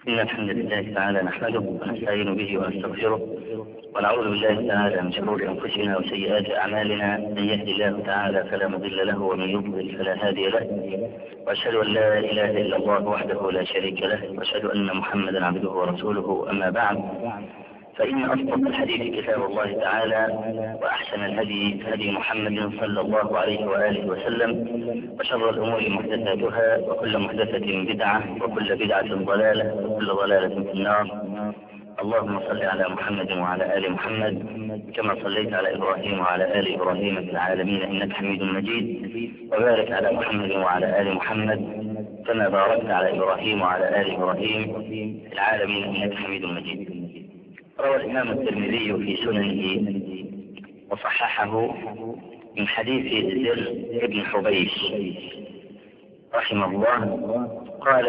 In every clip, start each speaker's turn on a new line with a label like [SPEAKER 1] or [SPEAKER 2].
[SPEAKER 1] إن الحمد لله تعالى نحمده ونستعين به ونستغفره ونعوذ بالله تعالى من شرور أنفسنا وسيئات أعمالنا. من يهدي الله تعالى فلا مضل له ومن يضلل فلا هادي له، وأشهد أن لا إله إلا الله وحده لا شريك له، وأشهد أن محمدا عبده ورسوله. أما بعد، فإن أصدق الحديث كتاب الله تعالى، وأحسن الهدي هدي محمد صلى الله عليه وآله وسلم، وشر الأمور محدثاتها، وكل محدثة بدعة، وكل بدعة ضلالة، وكل ضلالة في النار. اللهم صل على محمد وعلى آل محمد كما صليت على إبراهيم وعلى آل إبراهيم في العالمين إنك حميد مجيد، وبارك على محمد وعلى آل محمد كما باركت على إبراهيم وعلى آل إبراهيم في العالمين إنك حميد مجيد. روى الإمام الترمذي في سننه وصححه من حديث زر بن حبيش رحمه الله قال: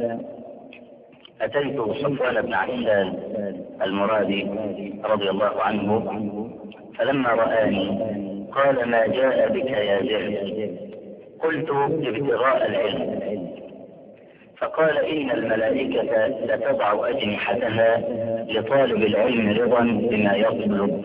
[SPEAKER 1] أتيت صفوان بن عسال المرادي رضي الله عنه، فلما رآني قال: ما جاء بك يا زر؟ قلت: ابتغاء العلم. فقال: إن الملائكة لتضع أجنحتها لطالب العلم رضا بما يطلب.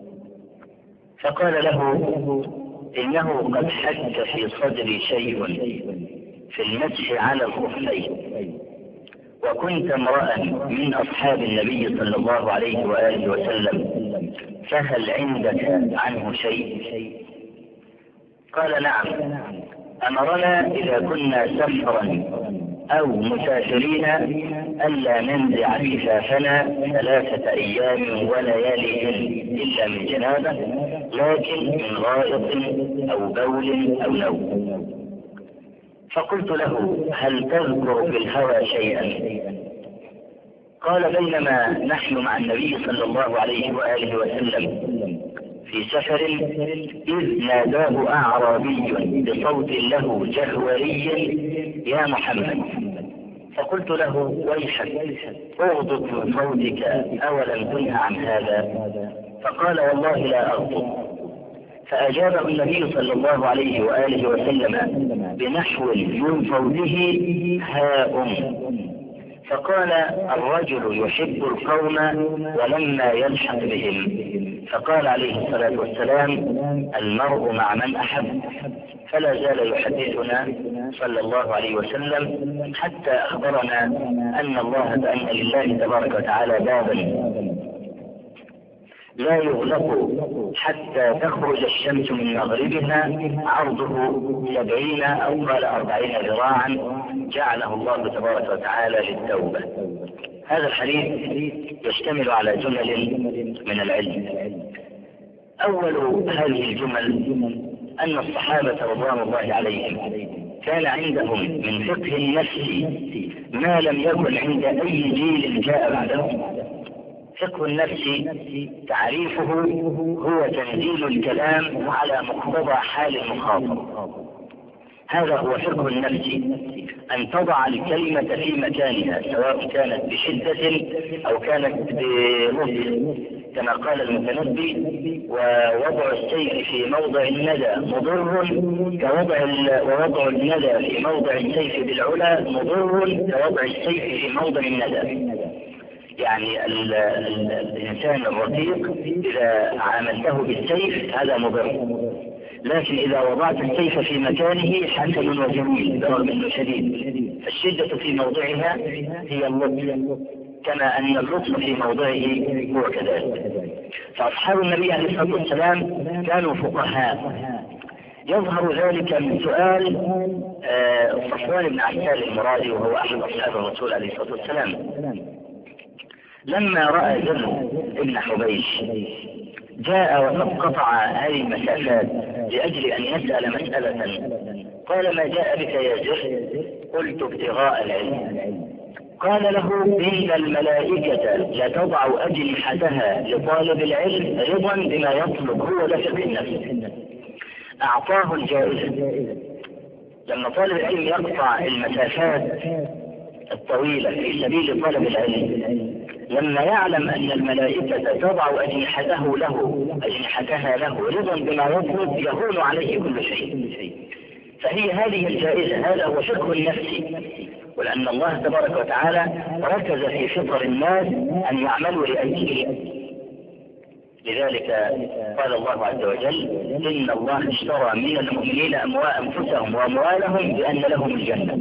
[SPEAKER 1] فقال له: إنه قد حك في صدري شيء في المسح على الخفين، وكنت امرأ من أصحاب النبي صلى الله عليه وآله وسلم، فهل عندك عنه شيء؟ قال: نعم، أمرنا إذا كنا سفرا أو مسافرين ألا ننزع كفافنا 3 أيام ولياليهن إلا من جنابة، لكن من غائط أو بول أو نوم. فقلت له: هل تذكر في الهوى شيئا؟ قال: بينما نحن مع النبي صلى الله عليه وآله وسلم في سفر إذ ناداه أعرابي بصوت له جهوري: يا محمد. فقلت له: ويحك، اغضب من صوتك، أولم تنه عن هذا؟ فقال: والله لا أغضب. فأجابه النبي صلى الله عليه وآله وسلم بنحو من صوته: هاء. فقال: الرجل يحب القوم ولما يلحق بهم. فقال عليه الصلاة والسلام: المرء مع من أحب. فلا زال يحدثنا صلى الله عليه وسلم حتى أخبرنا أن لله تبارك وتعالى بابا لا يغلق حتى تخرج الشمس من مغربها، عرضه 70 أو قال 40 ذراعا، جعله الله تبارك وتعالى للتوبة. هذا الحديث يشتمل على جمل من العلم. أول هذه الجمل أن الصحابة رضوان الله عليهم كان عندهم من فقه النفس ما لم يكن عند أي جيل جاء بعدهم. فقه النفس تعريفه هو تنزيل الكلام على مقتضى حال المخاطب. هذا هو فقه النفس، أن تضع الكلمة في مكانها، سواء كانت بشدة أو كانت بلطف، كما قال المتنبي: ووضع السيف في موضع الندى مضر ووضع الندى في موضع السيف بالعلا مضر كوضع السيف في موضع الندى. يعني الإنسان الرقيق إذا عاملته بالسيف هذا مضر، لكن إذا وضعت السيف في مكانه حسن وجميل برغم أنه شديد. فالشدة في موضعها هي اللطف، كما أن اللطف في موضعه هو كذلك. فأصحاب النبي عليه الصلاة والسلام كانوا فقهاء. يظهر ذلك من سؤال صفوان بن عسال المرادي، وهو أحد أصحاب الرسول عليه الصلاة والسلام. لما رأى زر بن حبيش جاء وقد قطع هذه المسافات لأجل أن يسأل مسألة، قال: ما جاء بك يا زر؟ قلت: ابتغاء العلم. قال له: إن الملائكة لتضع أجنحتها لطالب العلم رضا بما يطلب. هو ده فقه النفس، أعطاه الجائزة. لما طالب العلم يقطع المسافات الطويلة في سبيل طلب العلم، لما يعلم أن الملائكة تضع أجنحتها له رضا بما يطلب، يهون عليه كل شيء. فهي هذه الجائزة، هذا هو فقه النفس. ولأن الله تبارك وتعالى ركز في فطر الناس أن يعملوا لأجله. لذلك قال الله عز وجل: إن الله اشترى من المؤمنين أنفسهم وأموالهم بأن لهم الجنة.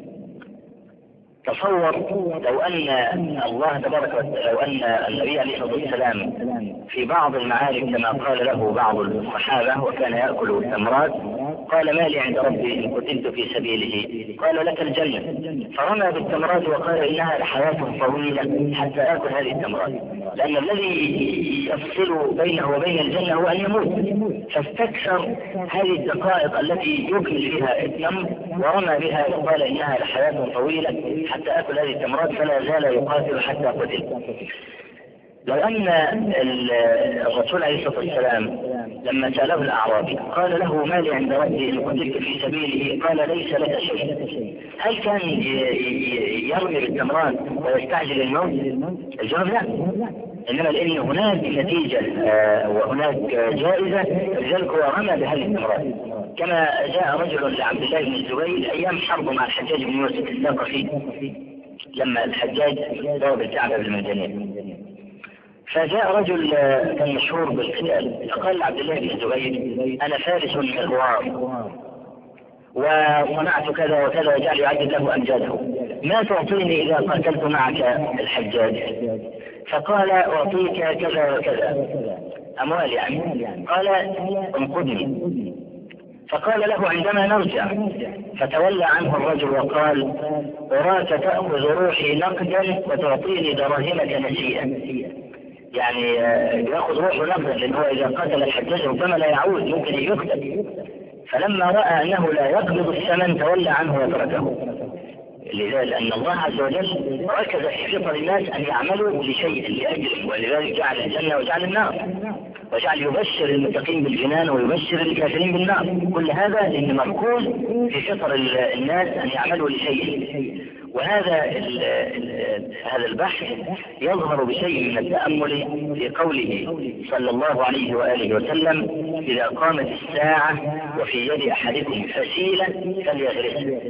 [SPEAKER 1] تصور لو أن الله تبارك وتعالى، لو أن النبي عليه الصلاة والسلام في بعض المعارك كما قال له بعض الصحابة وكان يأكل التمرات قال: ما لي عند ربي إن قتلت في سبيله؟ قال: لك الجنة. فرمى بالتمرات وقال: إنها لحياة طويلة حتى آكل هذه التمرات، لأن الذي يفصل بينه وبين الجنة هو أن يموت. فاستكثر هذه الدقائق التي يكمل فيها التمر ورمى بها وقال: إنها لحياة طويلة حتى آكل هذه التمرات، فلا زال يقاتل حتى قتل. لو أن الرسول عليه الصلاة والسلام لما سأله الأعرابي قال له: ما لي عند ربي إن قتلت في سبيله؟ قال: ليس لك شيء. هل كان يرمي بالتمرات ويستعجل الموت؟ الجواب لا، إنما لأن هناك نتيجة وهناك جائزة، لذلك هو رمى بهذه التمرات. كما جاء رجل لعبد الله بن الزبير أيام حرب مع الحجاج بن يوسف الثقفي لما الحجاج ضرب الكعبة بالمنجنيق، فجاء رجل كان مشهور بالقتال فقال لعبد الله بن الزبير: أنا فارس مغوار وصنعت كذا وكذا، وجعل يعدد له أمجاده، ما تعطيني إذا قاتلت معك الحجاج؟ فقال: أعطيك كذا وكذا، أموال يعني. قال: انقذني. فقال له: عندما نرجع. فتولى عنه الرجل وقال: أراك تأخذ روحي نقدا وتعطيني دراهمك نسيئا. يعني يأخذ روحه نقدا، لأنه إذا قتل الحجاج ربما لا يعود، ممكن يقتل. فلما رأى أنه لا يقبض الثمن تولى عنه وتركه. لذلك أن الله عز وجل ركز في فطر الناس أن يعملوا لشيء لأجله، ولذلك جعل الجنة وجعل النار، وجعل يبشر المتقين بالجنان ويبشر الكافرين بالنار. كل هذا لأن مركوز في فطر الناس أن يعملوا لشيء. وهذا البحث يظهر بشيء من التأمل في قوله صلى الله عليه وآله وسلم: إذا قامت الساعة وفي يد أحدكم فسيلة فليغرسها.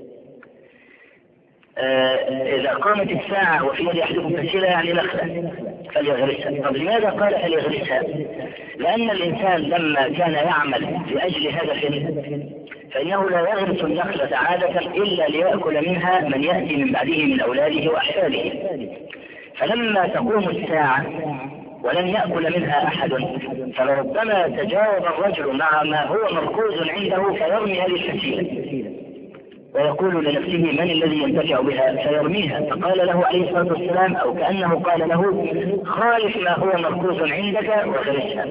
[SPEAKER 1] إذا قامت الساعة وفي يد أحدكم فسيلة يعني نخلة فليغرسها. طب لماذا قال فليغرسها؟ لأن الإنسان لما كان يعمل لأجل هدف فإنه لا يغرس النخلة عادة إلا ليأكل منها من يأتي من بعده من أولاده وأحفاده. فلما تقوم الساعة ولن يأكل منها أحد فلربما تجاوب الرجل مع ما هو مركوز عنده فيرمي هذه الفسيلة ويقول لنفسه: من الذي ينتفع بها؟ فيرميها. فقال له عليه الصلاة والسلام أو كأنه قال له: خالف ما هو مركوز عندك وغرسها.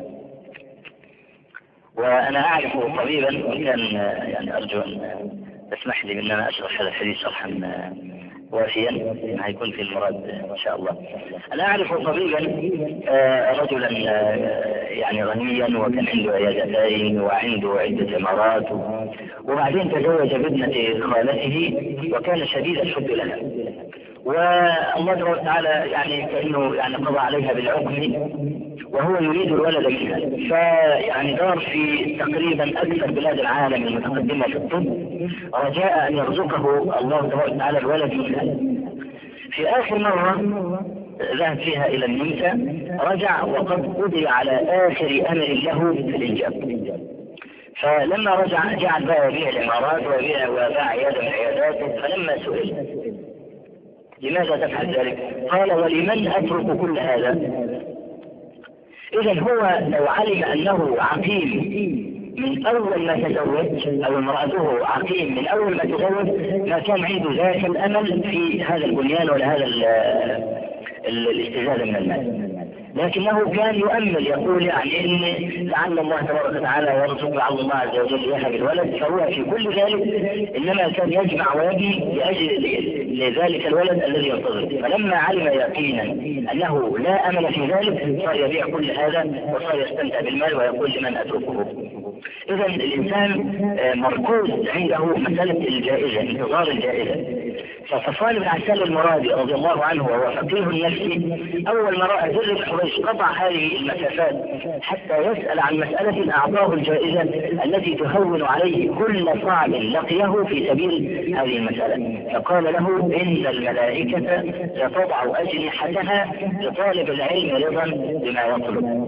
[SPEAKER 1] وأنا أعرف طبيبا، وكان يعني أرجو أن تسمح لي بأن أنا أشرح هذا الحديث شرحا وافيا هيكون في المراد إن شاء الله. أنا أعرف طبيبا رجلا يعني غنيا وكان عنده عيادتين وعنده عدة إمارات، وبعدين تزوج بابنة خالته وكان شديد الحب لها، والله تبارك وتعالى يعني كأنه يعني قضى عليها بالعقم وهو يريد الولد منها. فيعني دار في تقريبا أكثر بلاد العالم المتقدمة في الطب رجاء أن يرزقه الله تبارك وتعالى الولد منها. في آخر مرة ذهب فيها إلى النمسا رجع وقد قضي على آخر أمل له في الإنجاب. فلما رجع جعل بقى يبيع العمارات وباع عيادة من عياداته. فلما سئل: لماذا تفعل ذلك؟ قال: ولمن أترك كل هذا؟ إذن هو لو علم أنه عقيم من أول ما تزوج أو امرأته عقيم من أول ما تزوج ما كان عنده ذاك الأمل في هذا البنيان ولا هذا الاستزادة من المال، لكنه كان يؤمل يقول يعني إن لعل الله تبارك وتعالى يرزق، لعل الله عز وجل يهب الولد. فهو في كل ذلك إنما كان يجمع ويبني لذلك الولد الذي ينتظر. فلما علم يقينا أنه لا أمل في ذلك صار يبيع كل هذا وصار يستمتع بالمال ويقول: لمن أتركه؟ إذا الإنسان مركوز عنده مسألة الجائزة، انتظار الجائزة. فصفوان بن عسال المرادي رضي الله عنه وهو فقيه النفس أول ما رأى زر بن حبيش قطع هذه المسافات حتى يسأل عن مسألة أعطاه الجائزة التي تهون عليه كل صعب لقيه في سبيل هذه المسألة. فقال له إن الملائكة ستضع أجنحتها لطالب العلم رضا بما يطلب.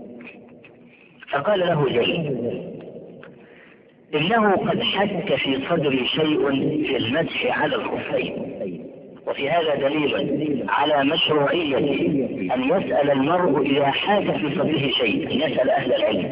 [SPEAKER 1] فقال له زيد إنه قد حك في صدري شيء في المسح على الخفين، وفي هذا دليل على مشروعية أن يسأل المرء إذا حاك في صدره شيء، أن يسأل أهل العلم،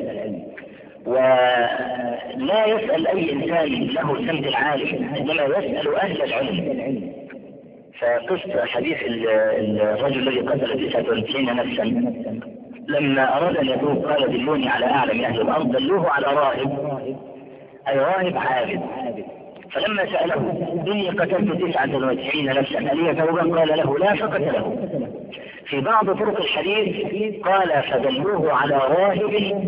[SPEAKER 1] ولا يسأل أي إنسان له سمت العالم، إنما يسأل أهل العلم. فقصة حديث الرجل الذي قتل 99 نفسا لما أراد أن يتوب قال دلوني على أعلم أهل الأرض، دلوه على راهب، أي راهب عابد. فلما سأله إني قتلت 99 نفسا ألي توبة؟ قال له لا، فقتله. في بعض طرق الحديث قال فدلوه على راهب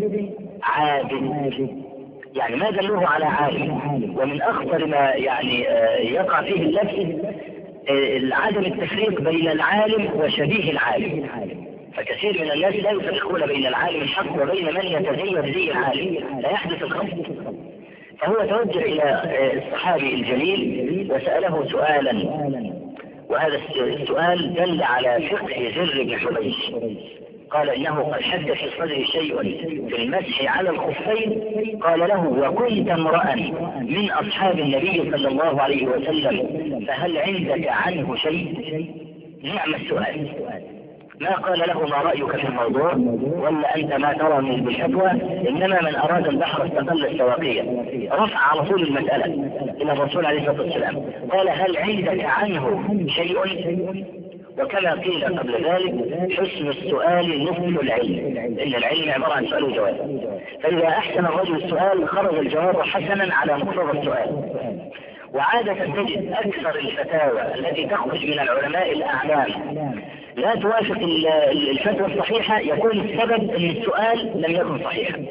[SPEAKER 1] عابد، يعني ما دلوه على عالم. ومن أخطر ما يعني يقع فيه اللبس عدم التفريق بين العالم وشبيه العالم. فكثير من الناس لا يفرقون بين العالم الحق وبين من يتزين زي العالم، لا يحدث الخلط. فهو توجه إلى الصحابي الجليل وسأله سؤالا، وهذا السؤال دل على فقه زر بن حبيش. قال إنه قد حك في صدري شيء في المسح على الخفين. قال له وكنت امرأ من أصحاب النبي صلى الله عليه وسلم فهل عندك عنه شيء؟ نعم السؤال. ما قال له ما رأيك في الموضوع ولا أنت ما ترى من بالفتوى، إنما من أراد البحر استقل السواقية، رفع على طول المسألة إلى الرسول عليه الصلاة والسلام. قال هل عندك عنه شيء؟ وكما قيل قبل ذلك حسن السؤال نصف العلم، إن العلم عبارة عن سؤال وجواب. فإذا أحسن الرجل السؤال خرج الجواب حسنا على مقتضى السؤال. وعادة تجد أكثر الفتاوى التي تخرج من العلماء الأعلام لا توافق الفتوى الصحيحة، يكون السبب أن السؤال لم يكن صحيحا.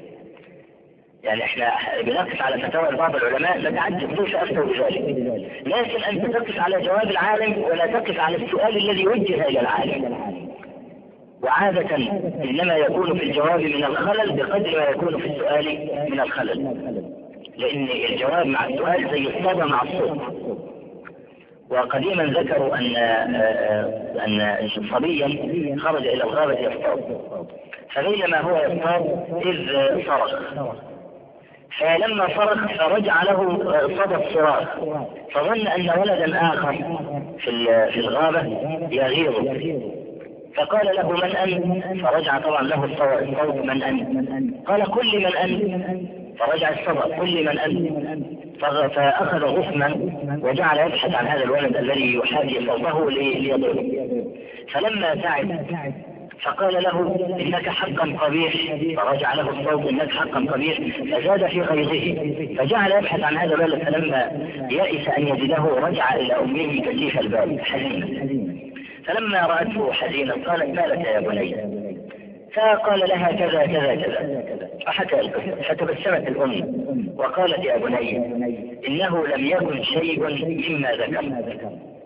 [SPEAKER 1] يعني احنا بنقف على فتاوى بعض العلماء نتعجب كيف افتوا بذلك، لكن انت تقف على جواب العالم ولا تقف على السؤال الذي وجه الى العالم. وعادة انما يكون في الجواب من الخلل بقدر ما يكون في السؤال من الخلل، لان الجواب مع السؤال زي الصدى مع الصوت. وقديما ذكروا ان صبيا خرج الى الغابة يصطاد، فبينما هو يصطاد اذ صرخ، فلما صرخ فرجع له صدى الصراخ، فظن أن ولدا آخر في الغابة يغيظه، فقال له من أنت؟ فرجع طبعا له الصوت من أنت؟ قال كل من أنت؟ فرجع الصدى كل من أنت؟ فأخذ غصنا وجعل يبحث عن هذا الولد الذي يحاكي صوته ليضربه. فلما تعب فقال له إنك حقا قبيح، فرجع له الصوت إنك حقا قبيح، فزاد في غيظه فجعل يبحث عن هذا الولد. فلما يئس أن يجده رجع إلى أمه كثيف الباب حزينا. فلما رأته حزينا قالت ما لك يا بني؟ فقال لها كذا كذا كذا، فحكى القصة. فتبسمت الأم وقالت يا بني إنه لم يكن شيء مما ذكر،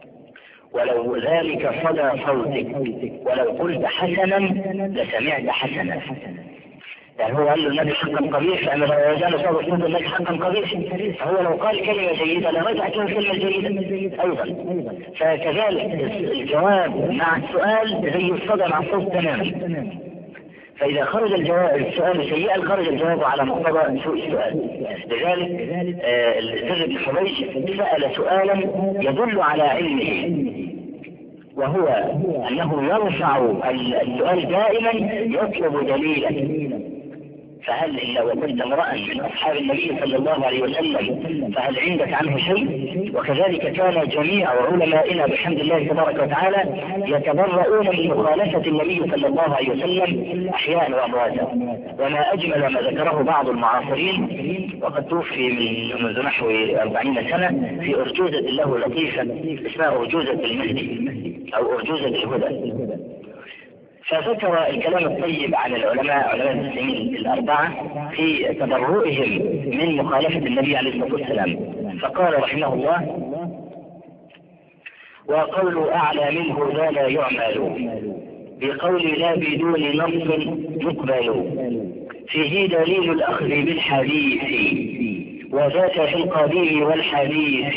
[SPEAKER 1] ولو ذلك صدى صوتك ولو قلت حسنا لسمعت حسنا. يعني هو قال له النبي حقا قبيح، فأمر رجال صوت صوت النبي حقا قبيح، فهو لو قال كلمة جيدة لرجعت له كلمة جيدة أيضا. فكذلك الجواب مع السؤال زي الصدى مع الصوت تماما. فإذا خرج السؤال سيئا خرج الجواب على مقتضى سوء السؤال. لذلك زر بن حبيش سأل سؤالا يدل على علمه، وهو أنه يرفع السؤال دائما يطلب دليلا. فهل إلا وكنت امرأ من أصحاب النبي صلى الله عليه وسلم فهل عندك عنه شيء؟ وكذلك كان جميع علمائنا بحمد الله تبارك وتعالى يتبرؤون من مخالفة النبي صلى الله عليه وسلم أحياء وأمواتا. وما أجمل ما ذكره بعض المعاصرين، وقد توفي منذ نحو 40 سنة، في أرجوزة له لطيفة اسمها أرجوزة المهدي أو أرجوزة الهدى. فذكر الكلام الطيب عن العلماء علماء المسلمين الأربعة في تبرؤهم من مخالفة النبي عليه الصلاة والسلام، فقال رحمه الله: وقول أعلى منه ذا لا يعمل، بقول لا بدون نص يقبل، فيه دليل الأخذ بالحديث، وذاك في القديم والحديث.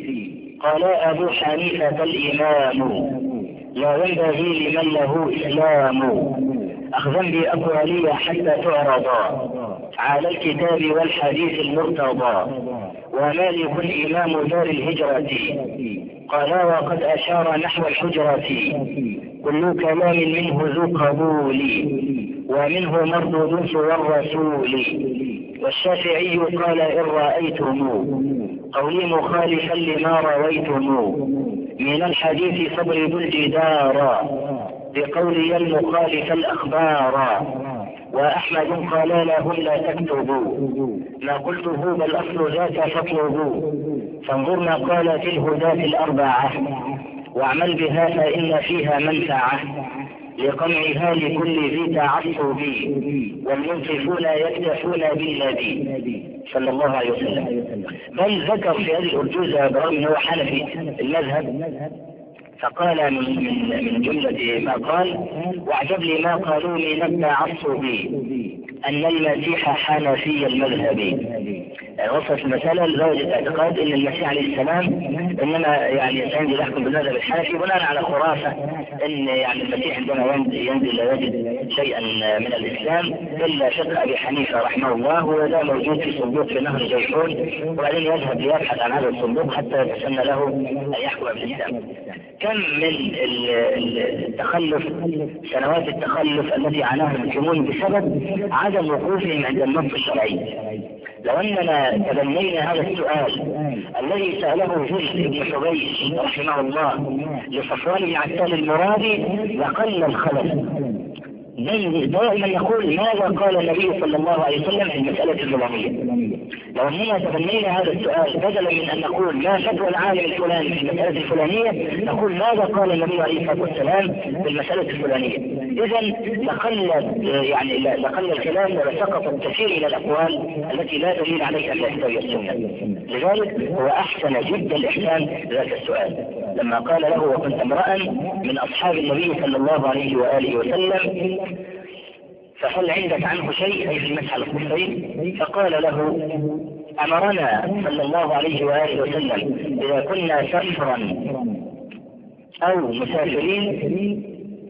[SPEAKER 1] قال أبو حنيفة الإمام: لا ينبغي لمن له إسلام أخذا بأقوالي حتى تعرض على الكتاب والحديث المرتضى. ومالك إمام دار الهجرة قال وقد أشار نحو الحجرة، كل كلام منه ذو قبول، ومنه مردود سوى الرسول. والشافعي قال إن رأيتم قولي مخالفا لما رويتم من الحديث فاضربوا الجدار، بقولي المخالف الأخبار. وأحمد قال لهم لا تكتبوا ما قلته بل أصل ذاك فاطلبوا، فانظر ما قالت الهداة الأربعة، واعمل بها فإن فيها منفعة، لقمعها لكل ذي تعصب، والمنصفون يكتفون بالنبي صلى الله عليه وسلم. بل ذكر في هذه الأرجوزة برغم أنه حنفي المذهب، فقال من جملة ما قال: واعجب لي ما قالوا من التعصب أن المسيح حنفي المذهب. وصلت المسألة لدرجة اعتقاد أن المسيح عليه السلام إنما يعني سينزل يحكم بالمذهب الحنفي بناء على خرافة أن يعني المسيح عندما ينزل لا يجد شيئا من الإسلام إلا فقه أبي حنيفة رحمه الله، وهذا موجود في صندوق في نهر جيحون، وبعدين يذهب ليبحث عن هذا الصندوق حتى يتسنى له أن يحكم بالإسلام. كم من التخلف، سنوات التخلف التي عاناها المسلمون بسبب عدم وقوفهم عند النص الشرعي. لو أننا تبنينا هذا السؤال الذي سأله جزء بن حبيش رحمه الله لصفوان بن عسال المرادي لقل الخلف. دائما يقول ماذا قال النبي صلى الله عليه وسلم في المسألة الفلانية. لو أننا تبنينا هذا السؤال بدلا من أن نقول ما فتوى العالم الفلاني في المسألة الفلانية، نقول ماذا قال النبي عليه الصلاة والسلام في المسألة الفلانية. إذا لقل الكلام وسقط الكثير من الأقوال التي لا دليل عليها في الكتاب والسنة. لذلك هو أحسن جدا الإحسان ذاك السؤال لما قال له: وكنت امرأ من أصحاب النبي صلى الله عليه وآله وسلم، فهل عندك عنه شيء أي في المسح على الخفين؟ فقال له: أمرنا صلى الله عليه وآله وسلم إذا كنا سفرا أو مسافرين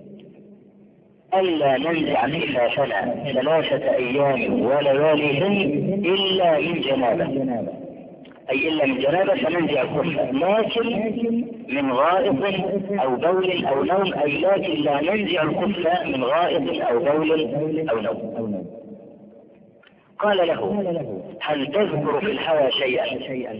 [SPEAKER 1] ألا ننزع خفافنا 3 أيام ولياليهن إلا من جنابة، أي إلا من جنابة فننزع الخفة، لكن من غائط أو بول أو نوم، أي لكن لا ننزع الخفة من غائط أو بول أو نوم. قال له: هل تذكر في الهوى شيئا؟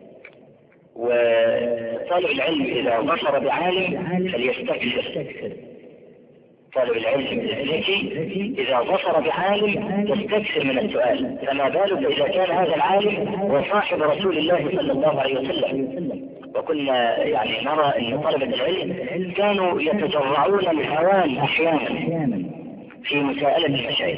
[SPEAKER 1] وطالب العلم إذا بصر بعالم فليستكثر. طالب العلم الذكي إذا بصر بعالم يستكثر من السؤال، فما بالك إذا كان هذا العالم وصاحب رسول الله صلى الله عليه وسلم. وكنا نرى أن طلبة العلم كانوا يتجرعون الهوان أحيانا في مساءلة المشايخ،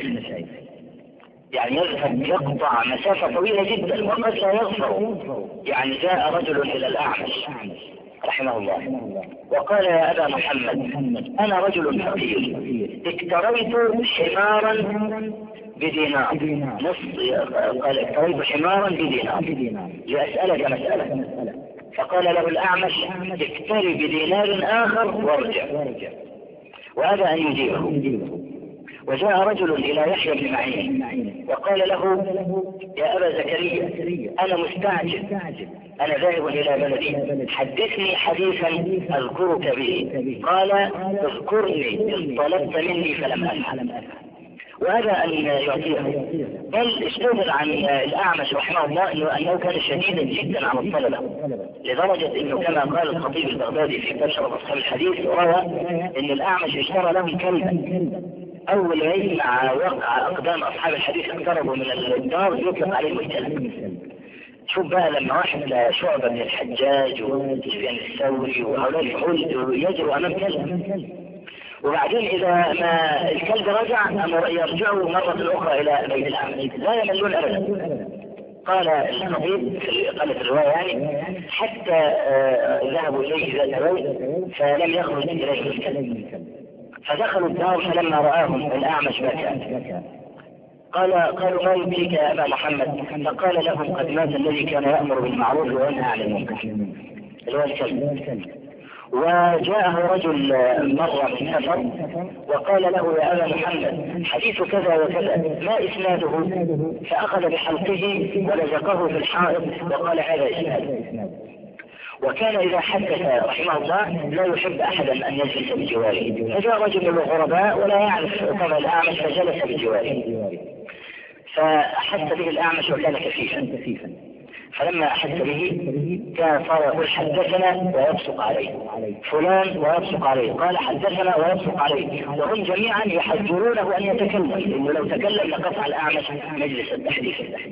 [SPEAKER 1] يذهب يقطع مسافة طويلة جدا وقد لا يغفر. جاء رجل إلى الأعمش رحمه الله وقال: يا أبا محمد، أنا رجل فقير، اكتريت حمارا بدينار، قال: اكتريت حمارا بدينار لأسألك مسألة. فقال له الأعمش: اكتري بدينار آخر وارجع. وأبى أن يجيبه. وجاء رجل إلى يحيى بن معين وقال له: يا أبا زكريا، أنا مستعجل، أنا ذاهب إلى بلدي، حدثني حديثا أذكرك به. قال: اذكرني، إذ طلبت مني فلم أفعل. وهذا أن يعطيه. بل اشتهر عن الأعمش رحمه الله أنه كان شديدا جدا على الطلبة، لدرجة أنه كما قال الخطيب البغدادي في كتاب شرح أصحاب الحديث روى أن الأعمش اشترى لهم كلبا، أول ما يسمع وقع أقدام أصحاب الحديث اقتربوا من الدار يطلق عليهم الكلب. شوف بقى لما واحد شعبة من الحجاج وسفيان الثوري وهؤلاء الفحول يجروا أمام كلب، وبعدين إذا ما الكلب رجع يرجعوا مرة أخرى إلى بيت الأعمش، لا يملون أبدا. قال الخطيب قالت الرواية يعني حتى ذهبوا إليه ذات يوم فلم يخرج إليه الكلب، فدخلوا الدار فلما رآهم الأعمش بكى. قالوا ما يبكيك يا أبا محمد؟ فقال لهم قد مات الذي كان يأمر بالمعروف وينهى عن المنكر، اللي هو الكلب. وجاءه رجل مر من سفر وقال له يا أبا محمد حديث كذا وكذا ما إسناده؟ فأخذ بحلقه ولزقه في الحائط وقال هذا إسناد. وكان إذا حدث رحمه الله لا يحب أحدا أن يجلس بجواره، فجاء رجل من الغرباء ولا يعرف طبع الأعمش فجلس بجواره، فأحس به الأعمش وكان كفيفا، فلما أحس به كان صار يقول حدثنا ويبصق عليه فلان ويبصق عليه، قال حدثنا ويبصق عليه، وهم جميعا يحذرونه أن يتكلم، إنه لو تكلم لقطع الأعمش مجلس التحديث.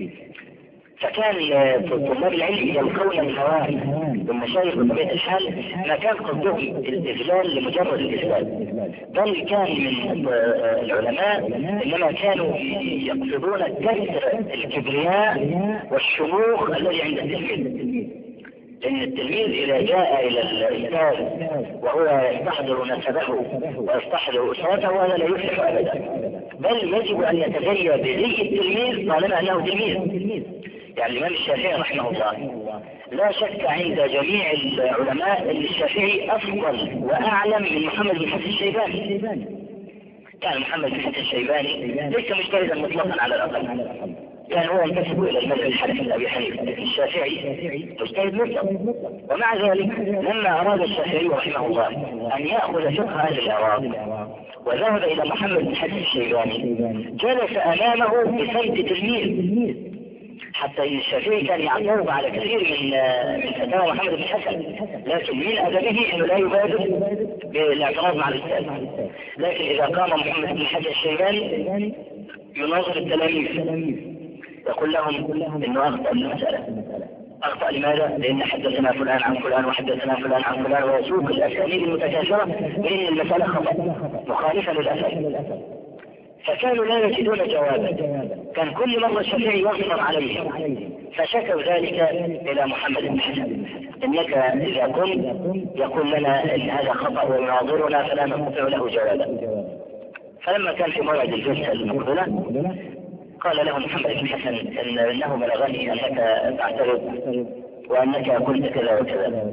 [SPEAKER 1] فكان طلاب العلم يلقون الهواه والمشايخ بطبيعة الحال ما كان قصدهم الإذلال لمجرد الإذلال، بل كان من العلماء إنما كانوا يقصدون كسر الكبرياء والشموخ الذي عند التلميذ. لأن التلميذ إذا جاء إلى الأستاذ وهو يستحضر نسبه ويستحضر أسرته هذا لا يفلح أبدا، بل يجب أن يتزي بزي التلميذ طالما أنه تلميذ. يعني الإمام الشافعي رحمه الله لا شك عند جميع العلماء أن الشافعي أفضل وأعلم من محمد بن حسن الشيباني. يعني محمد بن حسن الشيباني ليس مجتهدا مطلقا على الأقل، يعني هو ينتسب إلى المذهب الحنفي أبي حنيفة، لكن الشافعي مجتهد مطلق. ومع ذلك لما أراد الشافعي رحمه الله أن يأخذ فقه هذه الأعراض وذهب إلى محمد بن حسن الشيباني جلس أمامه بصمت تلميذ، حتى إن الشافعي كان يعترض على كثير من فتاوى محمد بن حسن، لكن من أدبه أنه لا يبادر بالاعتراض مع الأستاذ. لكن إذا قام محمد بن حسن الشيباني يناظر التلاميذ يقول لهم إنه أخطأ المسألة. أخطأ لماذا؟ لأن حدثنا فلان عن فلان وحدثنا فلان عن فلان، ويسوق الأسانيد المتكاثرة بأن المسألة خطأ مخالفة للأثر. فكانوا لا يجدون جوابا، كان كل مرة الشافعي يغضب عليهم، فشكوا ذلك إلى محمد بن حسن إنك إذا كنت يقول لنا إن هذا خطأ ويناظرنا فلا نستطيع له جوابا. فلما كان في موعد الجلسة المقبلة قال له محمد بن حسن إنه بلغني أنك تعترض وأنك قلت كذا وكذا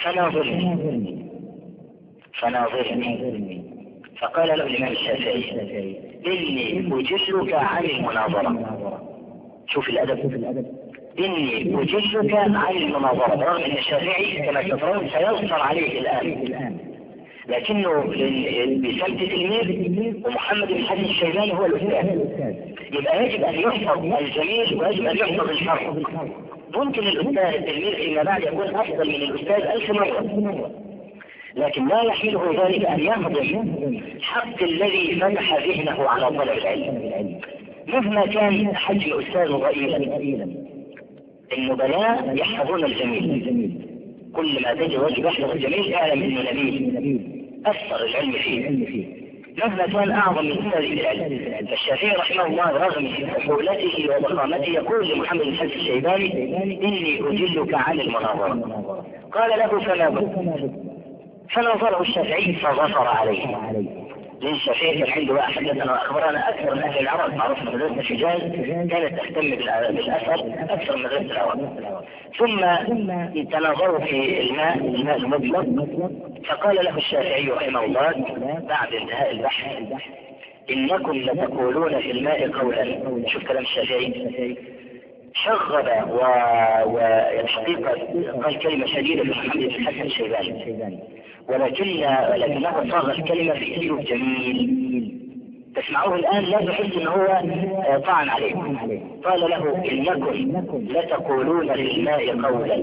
[SPEAKER 1] فناظرني. فقال له الإمام الشافعي إني أجلك عن المناظرة. شوف الأدب، إني أجلك عن المناظرة، برغم أن الشافعي كما تفرون سيظهر عليه الآن، لكنه بسمت تلميذ ومحمد بن حسن الشيباني هو الأستاذ، يبقى يجب أن يحفظ الجميل ويجب أن يحفظ الفرق. ممكن التلميذ فيما بعد يكون أفضل من الأستاذ 1000 مرة، لكن لا يحمله ذلك أن يهضم حق الذي فتح ذهنه على طلب العلم. مهما كان حجم أستاذ ضئيلا النبلاء يحفظون الجميل، كل ما تجد رجل يحفظ الجميل اعلم انه نبيل اثر العلم فيه مهما كان اعظم من استاذ العلم. فالشافعي رحمه الله رغم حولته وضخامته يقول لمحمد بن حسن الشيباني اني اجلك عن المناظره. قال له فناظره الشافعي فظفر عليه، لأن الشافعي كان عنده حدثنا وأخبرنا أكثر من أهل العراق، معروف مدرسة الحجاز كانت تهتم بالأثر أكثر من مدرسة العراق. ثم تناظروا في الماء المطلق، فقال له الشافعي رحمه الله بعد انتهاء البحث إنكم لتقولون في الماء قولا. شوف كلام الشافعي شغب والحقيقة قال كلمة شديدة لمحمد بن حسن الشيباني، ولكنه صاغ الكلمة في أسلوب جميل تسمعوه الآن لا تحس أنه هو طعن عليه. قال له إنكم لتقولون في الماء قولا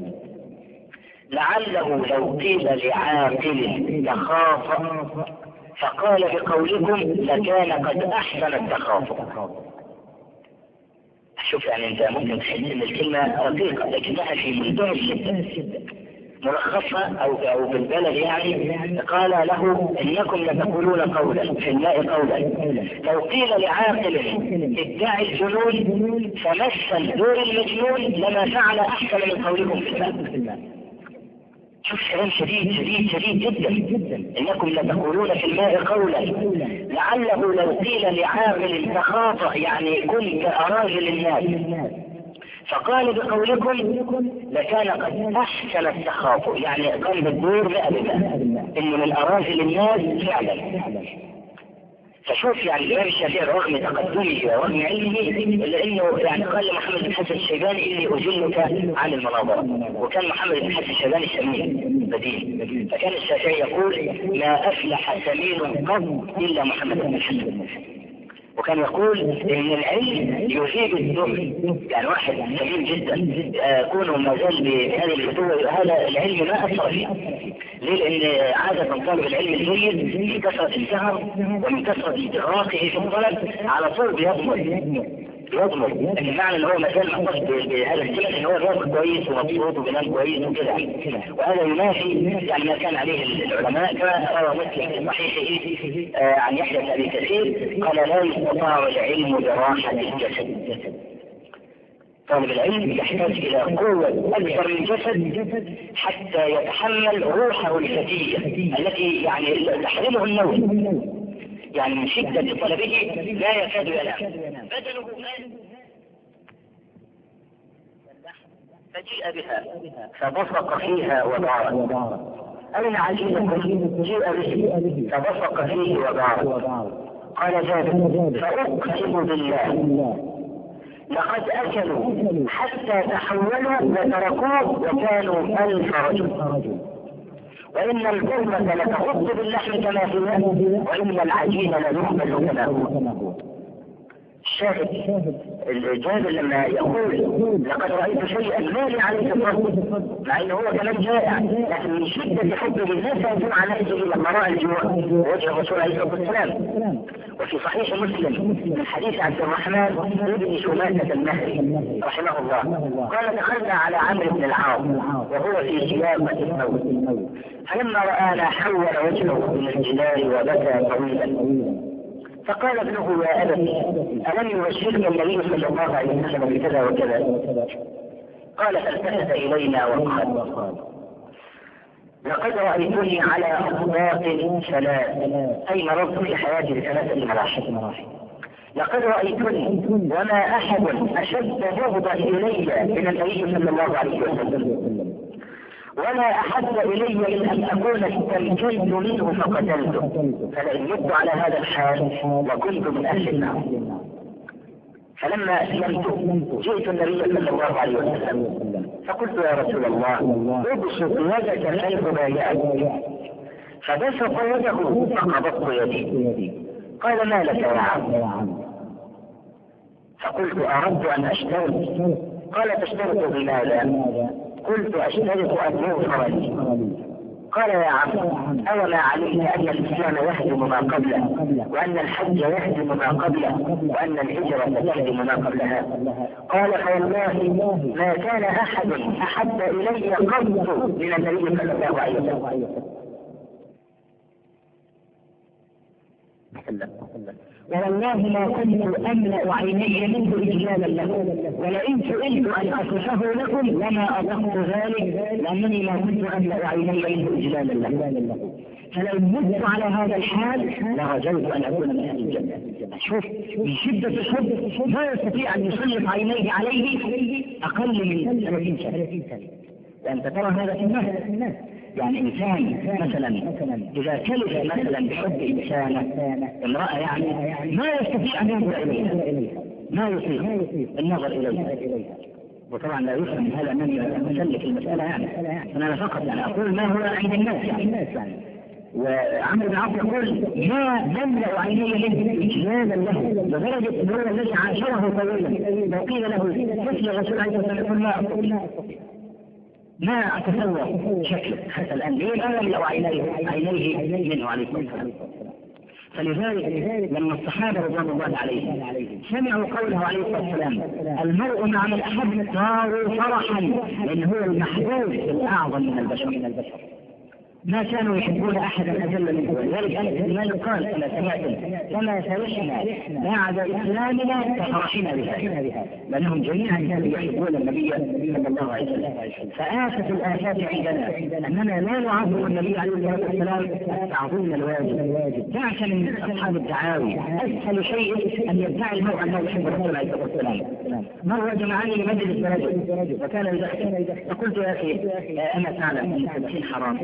[SPEAKER 1] لعله لو قيل لعاقل تخاف فقال بقولكم لكان قد أحسن التخاف. شوف يعني انت ممكن تحس ان الكلمة رقيقة لكنها في منتهى الشدة، ملخصها أو بالبلد يعني، قال له إنكم لتقولون قولا في الماء قولا، لو قيل لعاقل ادعي الجنون فمثل دور المجنون لما فعل أحسن من قولكم في الماء. شوف كلام شديد جدا. إنكم لتقولون في الماء قولا لعله لو قيل لعاقل تخاطأ يعني كن كأراجل الناس فقال بقولكم لكان قد أحسن التخاطؤ، يعني قام بالدور 100% إنه من أراجل الناس فعلا. فشوف يعني الإمام الشافعي رغم تقدمه ورغم علمه إلا إنه يعني قال لمحمد بن حسن الشيباني إني أجلك عن المناظرة، وكان محمد بن حسن الشيباني سمين بدين، فكان الشافعي يقول ما أفلح سمين قط إلا محمد بن حسن، وكان يقول ان العلم يجيب الدهر، يعني واحد سليم جدا كونه ما زال بهذه الفتوى هذا العلم ما اثر فيه. ليه؟ لان عادة طالب العلم الجيد من كثرة السهر ومن كثرة ادراكه في الطلب على طول بيضمر، لكن معنى ان هو ما زال محتفظ بهذا السمن ان هو بياكل كويس ومبسوط وبينام كويس وكده، وهذا ينافي يعني ما كان عليه العلماء. كما روى مسلم في صحيحه عن يحيى بن ابي كثير قال لا يستطاع العلم براحة الجسد. طالب العلم يحتاج الى قوة اكثر من الجسد حتى يتحمل روحه الفتية التي يعني تحرمه النوم، يعني من شدة طلبه لا يكاد ينام بدنه فجيء بها فبصق فيها وضارت. أين عجينكم؟ جيء به فبصق فيه وضارت. قال جابر فأقسم بالله لقد أكلوا حتى تحولوا وتركوه وكانوا 1000 رجل، وإن الكرمة لتغط باللحم كما فيها وإن العجين ليحمل كما هو. الشاهد الجابر لما يقول لقد رأيت شيئا ما لي عليه الفضل، مع انه هو كلام جائع، لكن من شدة حبه للناس يدل على نفسه لما رأى الجوع وجه الرسول عليه الصلاة والسلام. وفي صحيح مسلم من حديث عبد الرحمن بن شماسة المهري رحمه الله قال دخلنا على عمرو بن العاص وهو في سياقة الموت، فلما رآنا حول وجهه من الجدار وبكى طويلا، فقال ابنه يا أبت ألم يبشرك النبي صلى الله عليه وسلم بكذا وكذا؟ قال فالتفت إلينا وقال لقد رأيتني على أطباق 3 أي مرضت في حياتي ب3 مراحل. لقد رأيتني وما أحد أشد بغضا إلي من النبي صلى الله عليه وسلم، ولا أحب إلي من أن أكون استمكنت منه فقتلته، فلئن مت على هذا الحال لكنت من أهل النار. فلما أسلمت جئت النبي صلى الله عليه وسلم فقلت يا رسول الله ابسط يدك كيف بايعك، فبسط يده فقبضت يدي. قال ما لك يا عم؟ فقلت أردت أن أشترط. قال تشترط بماذا؟ قلت أشترط أن يغفر لي. قال يا عم أولا علمت أن الإسلام يهدم ما قبله، وأن الحج يهدم ما قبله، وأن الهجرة تهدم ما قبلها؟ قال فوالله ما كان أحد أحب إلي قط من النبي صلى الله عليه وسلم. والله ما كنت أملأ عيني منه إجلالا له، ولئن سئلت أن أصفه لكم لما أطقت ذلك لأنني ما كنت أملأ عيني منه إجلالا له. فلو مت على هذا الحال لرجوت أن أكون من أهل الجنة. شوف من شدة الحب ما يستطيع أن يسلط عينيه عليه أقل من 30 سنة. وأنت ترى هذا في الناس، يعني إنسان مثلا إذا كلف مثلا بحب إنسانة امرأة يعني ما يستطيع أن ينظر إليها، ما يطيق النظر إليها. وطبعا لا يفهم هذا أنني أسلك المسألة يعني أنا فقط يعني أقول ما هو عند الناس يعني. وعمرو بن عوف يقول ما نملأ عيني منه إجلالا له، لدرجة أنه الذي عاشره طويلا لو قيل له مثل الرسول عليه الصلاة والسلام ما أتصور شكله حتى الآن. ليه لا يملأ عينيه منه عليه الصلاة والسلام؟ فلذلك لما الصحابة رضوان الله عليهم سمعوا قوله عليه الصلاة والسلام المرء مع من أحب صاروا فرحا، لأن هو المحبوب الأعظم من البشر، ما كانوا يحبون أحدا أجل منه. ولذلك أنس بن مالك قال كما سمعتم كما فرحنا بعد إسلامنا كفرحنا بها، لأنهم جميعا كانوا يحبون النبي صلى الله عليه وسلم. فآفة الآفات عندنا أننا لا نعظم النبي عليه الصلاة والسلام التعظيم الواجب. دعك من أصحاب الدعاوي، أسهل شيء أن يدعي المرء أنه يحب الرسول عليه الصلاة والسلام. مرة جمعني لمجلس رجل وكان يدخن، فقلت يا أخي أنا تعلم أن التدخين حرام،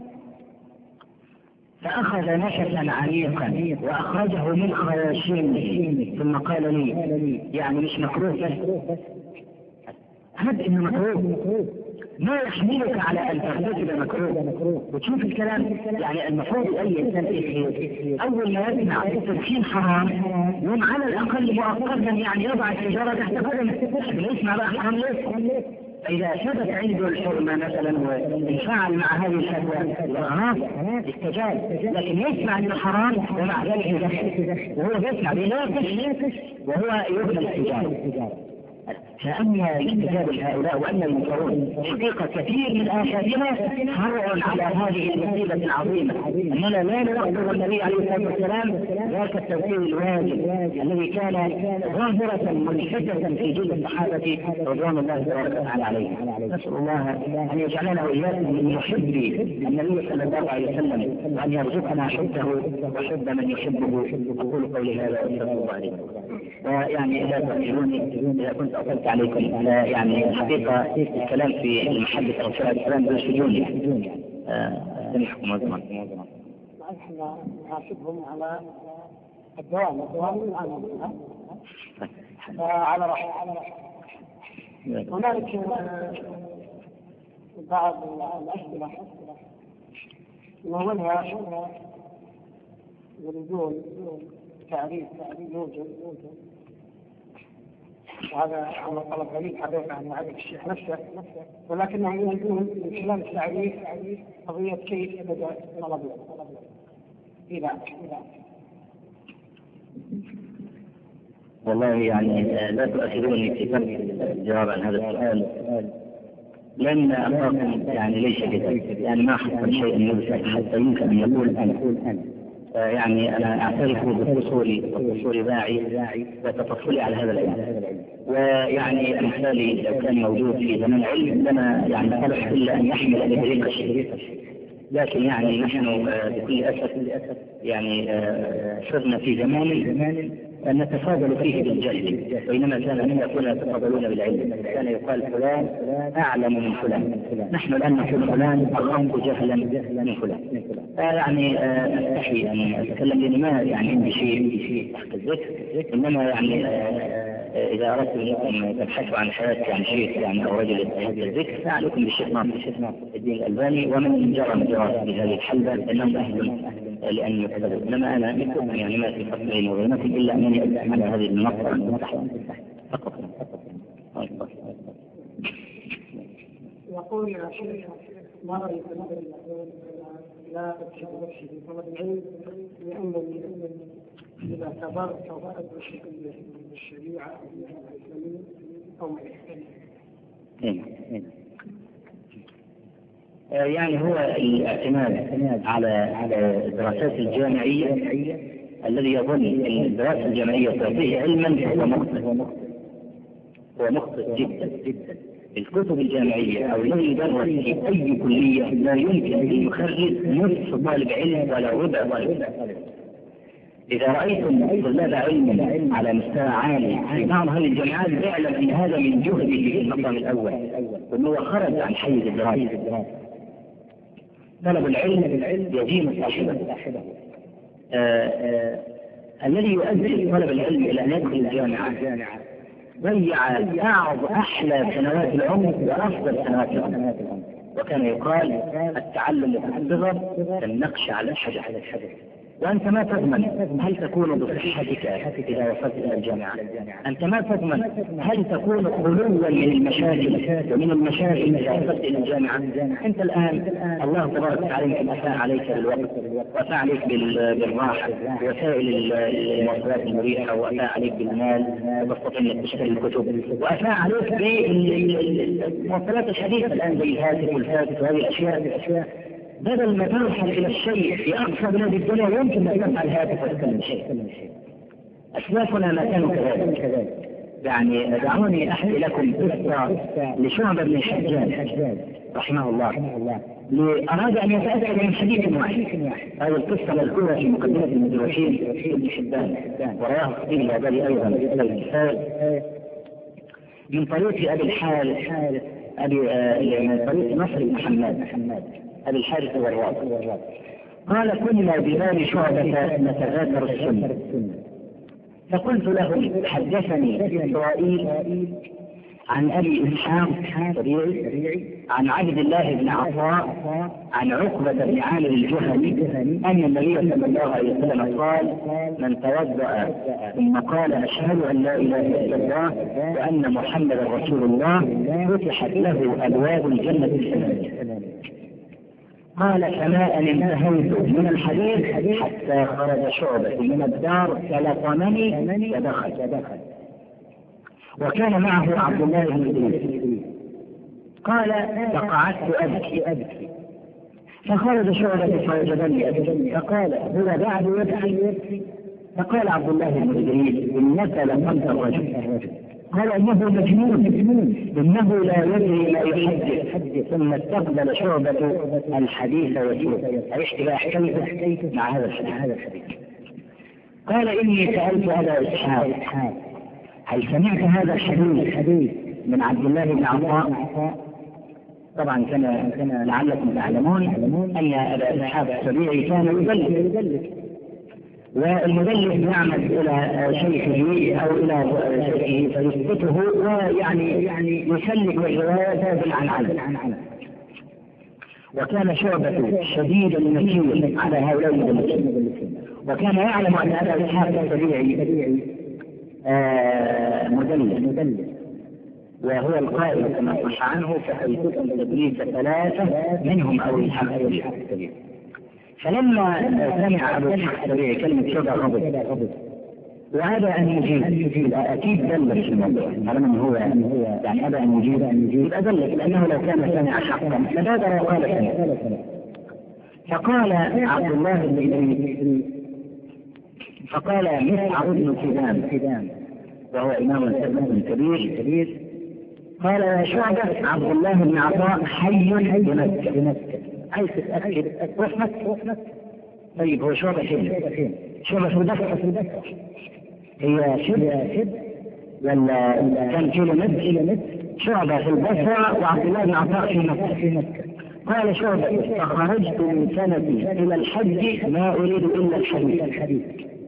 [SPEAKER 1] فأخذ نفسا عميقا وأخرجه من خياشيمه ثم قال لي يعني مش مكروه بس هد إنه مكروه، ما يحملك على أن ترتكب مكروه؟ وتشوف الكلام يعني المفروض أي إنسان أول ما يسمع التدخين حرام يوم على الأقل مؤقتا يعني يضع السيجارة تحت قدمه، يسمع بقى حرام ليه؟ إذا ثبت عنده الحرمة مثلا وانفعل مع هذه الفتوى خلاص استجاب، لكن يسمع من الحرام ومع ذلك يدخل وهو يسمع بيناقش وهو يبنى الاستجابة. فأما الاستجابة لهؤلاء وأن المنكرون حقيقة كثير من آفاتنا فرع على هذه المصيبة العظيمة، أننا لا نوقر النبي عليه الصلاة والسلام ذاك التوقير الواجب الذي كان ظاهرة ملفتة في جيل الصحابة رضوان الله تعالى عليهم. نسأل الله أن يجعلنا وإياكم من محبي النبي صلى الله عليه وسلم وأن يرزقنا حبه وحب من يحبه. أقول قولي هذا وأستغفر الله عليكم. ويعني لا تؤمنوني إذا كنت أطلت عليكم، يعني الحقيقة الكلام في محبة الرسول عليه السلام بيشجوني سمحكم وزمان.
[SPEAKER 2] احنا نحاسبهم على الدوام على راحة. هنالك بعض الأسئلة من أولها يريدون تعريف يوجد، وهذا أمر طلب غريب حدث عن معرفة الشيخ نفسه، ولكنهم يريدون من خلال التعريف قضية كيف بدأ طلبه إلى
[SPEAKER 1] والله يعني لا تؤثروني في ترك الجواب عن هذا السؤال، لأن أمركم يعني ليس كذلك، يعني ما حصل شيء يوسف حتى يمكن أن يقول أنا يعني أنا أعترف بقصور باعي وتفصلي على هذا العلم، ويعني أمثالي لو كان موجود في زمن علم لما يعني صلح إلا أن يحمل إليه الشيء، لكن يعني نحن بكل أسف يعني صرنا في زمان نتفاضل فيه بالجهل، بينما كان أن يكون يتفاضلون بالعلم، كان يقال فلان أعلم من فلان، نحن الآن نقول فلان أخف جهلا من فلان. يعني أستحي أن أتكلم لأن ما يعني عندي شيء تحت الذكر، إنما يعني إذا أردت أنكم تبحثوا عن حياة يعني شيخ يعني أو رجل تحت الذكر فعليكم بالشيخ ناصر الدين الألباني ومن جرى مجرى بهذه الحلبة إنهم أهل لأن يحدثوا، إنما أنا مثلكم يعني ما في فصلين وغيرتي إلا أنني أدعم على هذه المنصة المتحدة فقط.
[SPEAKER 2] يقول يا شيخ ما رأيك لا أتشك نفسي في طلب العلم لأنني إذا كبرت سوف أدرس الشريعة الإسلامية أو ما يحتاج.
[SPEAKER 1] يعني هو الاعتماد على الدراسات الجامعية الذي يظن أن الدراسة الجامعية تعطيه علما هو مخطئ جدا. الكتب الجامعية أو الذي يدرس في أي كلية لا يمكن أن يخرج نصف طالب علم ولا ربع طالب علم. إذا رأيتم طلاب علم على مستوى عالي في بعض هذه الجامعات اعلم أن هذا من جهده في المقام الأول وأنه خرج عن حيز الدراسة. طلب العلم يدين صاحبه. الذي يؤدي طلب العلم إلى أن يدخل الجامعة ضيع أحلى سنوات العمر وأفضل سنوات العمر، وكان يقال التعلم في الصغر كالنقش على الحجر. وأنت ما تضمن هل تكون بصحتك إذا وصلت إلى الجامعة، أنت ما تضمن هل تكون خلوا من المشاكل ومن المشاكل إذا وصلت إلى الجامعة. أنت الآن الله تبارك وتعالى أفاء عليك بالوقت، وأفاء عليك بالراحة، وسائل المواصلات المريحة، وأفاء عليك بالمال وتستطيع أن تشتري الكتب، وأفاء عليك بالمواصلات الحديثة الآن زي الهاتف والفاتح وهذه الأشياء. بدل ما ترحل إلى الشيء في أقصى بلاد الدنيا يمكن أن تفعل هاتف وتتكلم شيء. أسلافنا ما كانوا كذلك. يعني دعوني أحكي لكم قصة لشعبة بن الحجاج رحمه الله، أراد أن يتأكد من حديث واحد. هذه القصة مذكورة في مقدمة المدرسين ابن حبان، وراه خطيب العبادي أيضا من طريق أبي الحارث من طريق نصر بن حماد أبي الحارث الوراق. قال كنا بباب شعبة نتذاكر السنة، فقلت له حدثني إسرائيل عن أبي إسحاق عن عبد الله بن عطاء عن عقبة بن عامر الجهني أن النبي صلى الله عليه وسلم قال من توضأ ثم قال أشهد أن لا إله إلا الله وأن محمدا رسول الله فتحت له أبواب الجنة الثمانية. قال فما أن انتهيت من الحديث حتى خرج شعبة من الدار فلطمني فدخل، وكان معه عبد الله بن إدريس. قال فقعدت أبكي فخرج شعبة فوجدني أبكي فقال هو بعد يبكي؟ فقال عبد الله بن إدريس إنك لقمت الرجل. قال إنه مجنون إنه لا يدري ما يحدث. ثم استقبل شعبة الحديث وجوه أيش بقى حكيته مع هذا الحديث. قال إني سألت أبا إسحاق هل سمعت هذا الحديث من عبد الله بن عطاء؟ طبعا كان لعلكم تعلمون أن أبا إسحاق السبيعي كان يدلس، والمدلس يعمد إلى شيخه أو إلى شيخه فيثبته ويعني يسلك الرواية بالعنعنة. وكان شعبة شديد النكير على هؤلاء المدلسين، وكان يعلم أن أبا إسحاق السبيعي مدلس، وهو القائل كما صح عنه فأيتكم تدليس 3 منهم أو إسحاق السبيعي. فلما سمع أبو إسحاق السبيعي كلمة شعبة غضب وأبى أن يجيب أكيد دلس في الموضوع، طالما هو يعني أبى أن يجيب أدلس، لأنه لو كان سمع حقا لبادر وقال سمع. فقال عبد الله بن إدريس فقال مسعر بن كدام وهو إمام كبير قال يا شعبة عبد الله بن عطاء حي بمكة، عايز تتأكد وفمك. طيب هو شعبة فين؟ شعبة في البصرة. هي شب ولا كان كيلو متر؟ شعبة في البصرة وعبد الله بن عطاء في مكة. قال شعبة فخرجت من سنتي إلى الحج ما أريد إلا الحديث.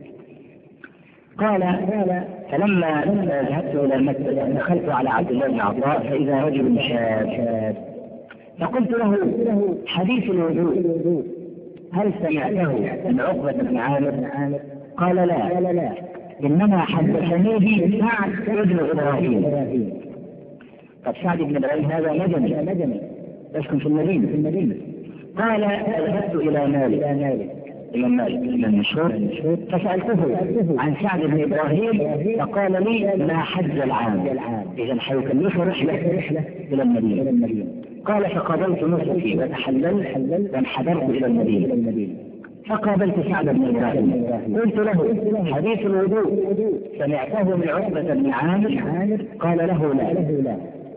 [SPEAKER 1] قال فلما ذهبت إلى مكة دخلت على عبد الله بن عطاء فإذا رجل شاب فقلت له حديث الوضوء هل سمعته من عقبة بن عامر؟ قال لا إنما حدثني به سعد بن إبراهيم. طب سعد بن إبراهيم هذا مدني يسكن في المدينة. قال ذهبت إلى مالك المشهور فسألته عن سعد بن إبراهيم فقال لي ما حج العام، إذا حيكلفه رحلة إلى المدينة. قال فقابلت نصفي وتحللت وانحدرت إلى المدينة فقابلت سعد بن إبراهيم قلت له حديث الوضوء سمعته من عقبة بن عامر؟ قال له لا.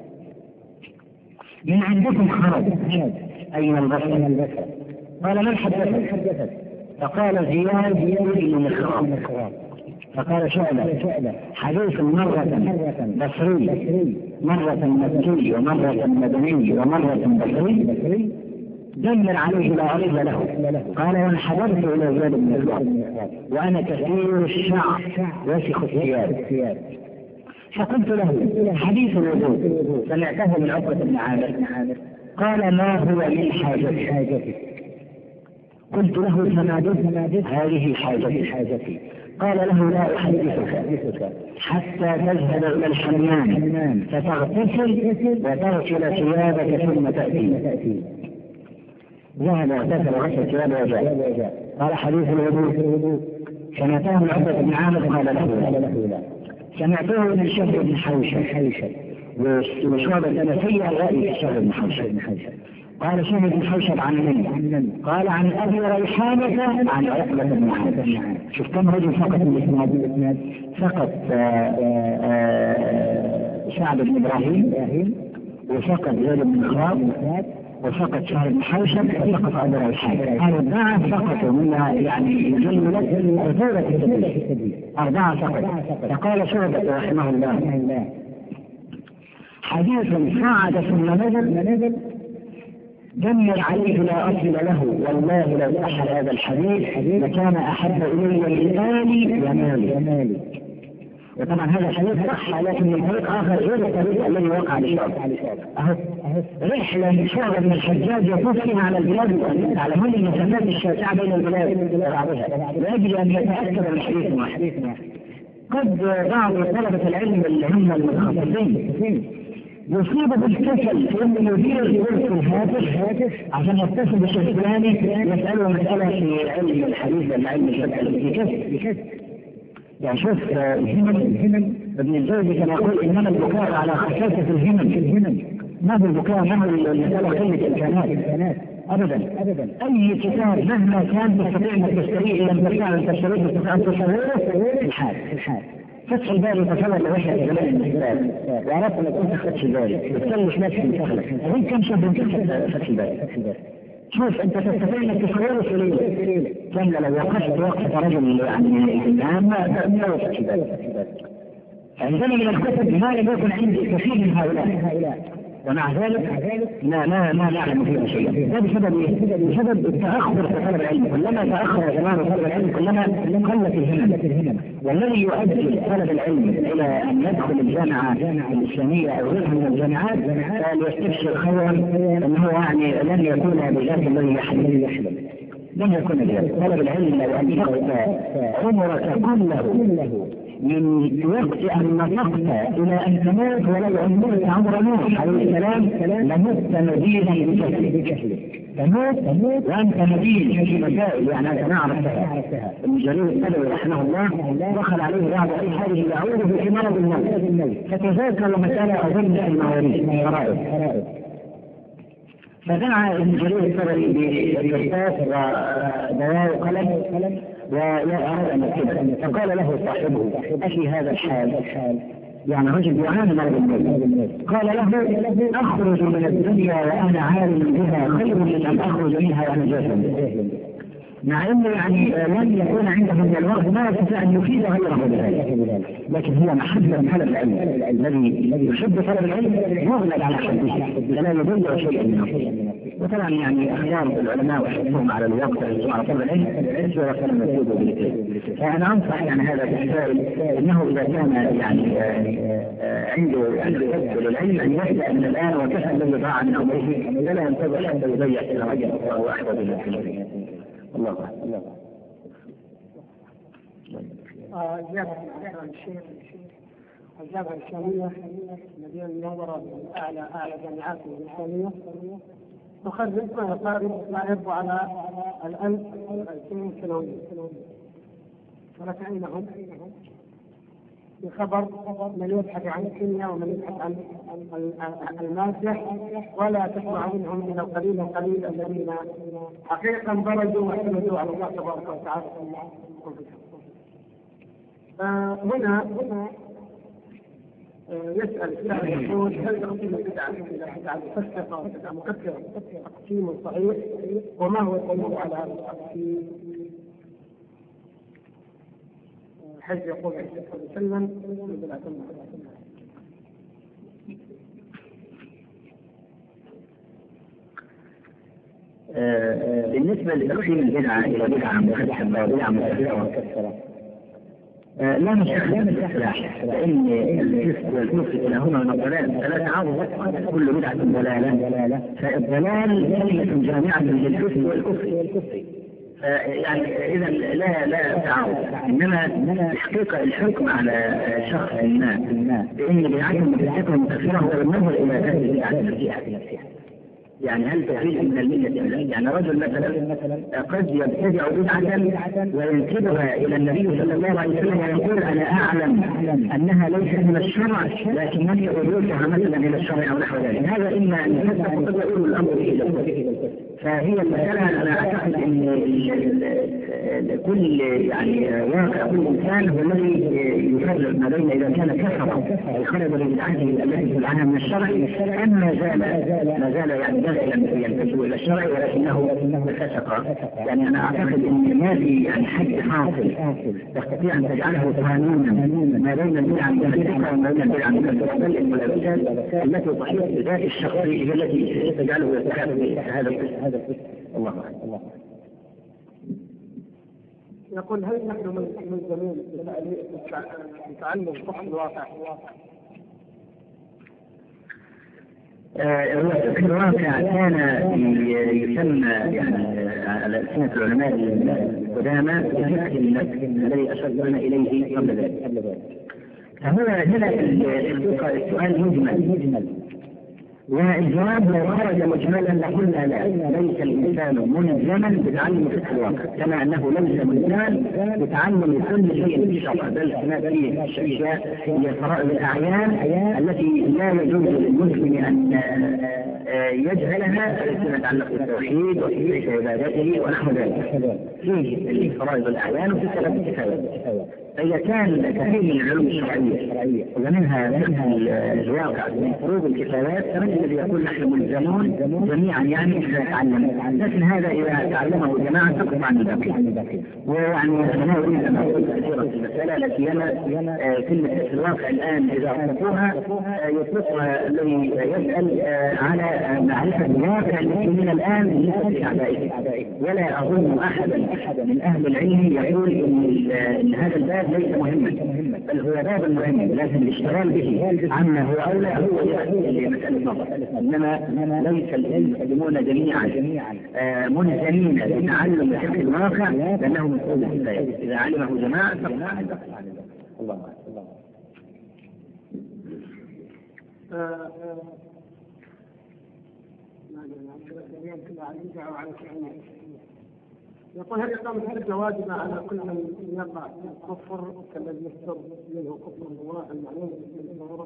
[SPEAKER 1] من عندكم خرج أي من البصر؟ قال من حدثك؟ فقال زياد بن مخرام. فقال شعبة حديث مرة بصري مرة مكي ومرة مدني ومرة بصري دمر عليه لا عرض له. قال وانحدرت إلى زياد بن مخرام وأنا كثير الشعر وسخ الثياب. فقلت له حديث الوضوء سمعته من عقبة بن عامر؟ قال ما هو من حاجتك؟
[SPEAKER 3] قلت له فما بك؟ هذه حاجتي. قال له لا أحدثك حتى تذهب إلى الحمام فتغتسل وتغسل ثيابك ثم تأتي. ذهب واغتسل وغسل ثيابه وجاء. قال حديث الوضوء سمعته من عقبة بن عامر قال له لا. سمعته من شهر بن حوشب وشعبة سيء الرأي في شهر بن حوشب. قال شهر بن حوشب عن من؟ قال عن أبي ريحانة عن عقبة بن عامر. شوف كم رجل فقط من الإسناد. فقط سعد بن إبراهيم وفقط زيد بن خراب وفقط شهر بن حوشب وفقط أبي ريحانة. 4 فقط مما يعني جملة عذورة التدليس 4 فقط. فقال شعبة رحمه الله حديث صعد ثم نزل دمر عليه لا أصل له، والله لو صح هذا الحديث لكان أحب إلي من مالي. وطبعا هذا الحديث صح لكن من طريق آخر غير الطريق الذي وقع لشعبة. رحلة شعبة من الحجاج يطوف فيها على البلاد على كل المسمات الشاسعة بين البلاد وبعضها لأجل أن يتأكد من حديث واحد. قد بعض طلبة العلم اللي هم المتخصصين يصيب بالكسل لأنه يدير يرسل الهاتف عشان يتصل بالشيخ الفلاني يسأله مسألة في علم الحديث ولا علم الشرع بكسل. يعني شوف الهمم ابن الجوزي كان يقول إنما البكاء على خساسة الهمم ما هو البكاء ما هو المسألة قلة الإمكانات أبدا. أي كتاب مهما كان تستطيع أن تشتريه لم تستطيع أن تشتريه تستطيع أن تصوره في الحال. فتح البال تصور لوحدة جمال الإنسان وعرفت أن تكون فتح البال وتكلش نفسك بشغلك وين كم شهر فتح البال. شوف أنت تستطيع أنك تصوره في ليلة كاملة لو وقفت وقفة رجل يعني ما فتح البال. عندنا من الكتب ما لم يكن عندي كثير من هؤلاء ومع ذلك لا نعلم فيه شيئا. هذا بسبب التأخر في طلب العلم. كلما تأخر زمان طلب العلم كلما قلت الهمم. والذي يؤدي طلب العلم إلى أن يدخل الجامعة الإسلامية أو غيرها من الجامعات فليستبشر خيرا أنه يعني لن يكون بذات الذي يحلم. لن يكون بذات طلب العلم لو أن تقضى عمرك كله من وقت أن نطقت إلى أن تموت ولو عمرت عمر نوح عليه السلام لمت نبيلا بجهلك. تموت وأنت نبيل في مسائل يعني أنت ما عرفتها. ابن جرير الطبري رحمه الله دخل عليه بعض أصحابه يعوده في مرض الموت فتذاكر مسألة أظن في المواريث فرائض. فدعا ابن جرير الطبري بكرتاس ودواء وقلم وأراد أن يكتبه. فقال له صاحبه أخي هذا الحال يعني رجل يعاني مرض الموت. قال له أخرج من الدنيا وأنا عالم بها خير من أن أخرج منها وأنا جاهل. مع أنه يعني لن يكون عنده من الوقت ما يستطيع أن يفيد غيره بذلك. لكن هي محبة طلب العلم. الذي يحب طلب العلم يغلب على حبه لا يضيع شيئا منه. وطبعا يعني اختيار العلماء وحثهم على الوقت على طلب العلم سوى كلام مسؤول بالكثير. فانا انصح يعني هذا السائل انه اذا كان يعني عنده حب للعلم ان يبدا من الان وكفى الذي ضاع من امره فلا ينتظر حتى يضيع الى رجل وهو احفظ للعلم. الله اكبر.
[SPEAKER 2] الجامعة الإسلامية مدينة المنورة من أعلى جامعات الإسلامية تخرج ما يربو على 1200 سنويا. ولكن أين هم؟ بخبر من يبحث عن الكيمياء ومن يبحث عن المادة ولا تسمع منهم إلا القليل الذين حقيقة برزوا واعتمدوا على الله تبارك وتعالى. هنا يسأل السائل يقول هل تقسيم البدعة إلى بدعة مفسقة وبدعة مكفرة تقسيم صحيح وما هو الدليل على هذا التقسيم؟ حيث يقول عليه الصلاة والسلام بدعة
[SPEAKER 1] بالنسبة لتقسيم البدعة إلى بدعة مكفرة وبدعة مكفرة لا مشكلة بالإصلاح لأن الفسق والكفر كلاهما من الضلال فلا تعارض كل بدعة ضلالة. فالضلال كلمة جامعة للفسق والكفر
[SPEAKER 3] يعني إذا لا تعارض، إنما تحقيق الحكم على شخص ما بأن بدعته متفقة متأخرة هو بالنظر إلى هذه البدعة نفسها. يعني هل تخرج من الملة أم لا؟ يعني رجل مثلا قد يبتدع بدعة وينسبها إلى النبي صلى الله عليه وسلم ويقول أنا أعلم أنها ليست من الشرع لكنني أريدها مثلا إلى الشرع أو نحو ذلك. هذا إما أن يصدق وقد يقول الأمر به الكفر. فهي المسألة أنا أعتقد أن كل يعني واقع كل إنسان هو الذي يفرق ما بين إذا كان كفر خرج بدعته التي تدعها من الشرع أم ما زال يعني داخلا ينتسب إلى الشرع ولكنه فسق. يعني أنا أعتقد أن ما في يعني حد حاصل تستطيع أن تجعله قانونا ما بين البدعة المتفقة وما بين البدعة المكفرة، بل الملابسات التي تحيط بذات الشخص هي التي تجعله يتخاذ هذا القسم. الله أعلم.
[SPEAKER 2] يقول هل نحن ملزمين بتعلم فقه الواقع؟
[SPEAKER 3] هو فقه الواقع كان يسمى يعني على ألسنة العلماء القدامى بفقه النفس الذي أشرنا إليه قبل ذلك. فهو هنا السؤال مجمل، والجواب لو خرج مجملا لقلنا لا، ليس الإنسان ملزما بتعلم فقه الواقع كما أنه ليس ملزما بتعلم كل شيء في الشرع، بل هناك أشياء هي فرائض الأعيان التي لا يجوز للمسلم أن يجهلها التي تتعلق بالتوحيد وكيفية عبادته ونحو ذلك. فيه فرائض الأعيان وفي ثلاث كفايات. فإذا كان كثير من العلوم الشرعية ومنها الواقع من فروض الكفايات فمن الذي يقول نحن ملزمون جميعا يعني إذا تعلم، لكن هذا إذا تعلمه جماعة تقطع عن الباقي. ويعني أنا أريد أن أقول كثيرا في المسألة التي كلمة الواقع الآن إذا أطلقوها يطلقها الذي يسأل على معرفة الواقع المسلمين الآن بالنسبة لأعدائه، ولا أظن أحدا من أهل العلم يقول إن هذا الباب ليس مهما، بل هو باب مهم لازم الاشتغال به عما هو أولى هو لمسألة نظر. إنما ليس المسلمون جميعا ملزمين بتعلم فقه الواقع لأنه من فروض الكفايات، إذا علمه جماعة فقط عن الله.
[SPEAKER 2] يقول هل إقامة الحجة واجبة على كل من يقع في الكفر كالذي يفتر منه كفر الله المعلوم بالضرورة؟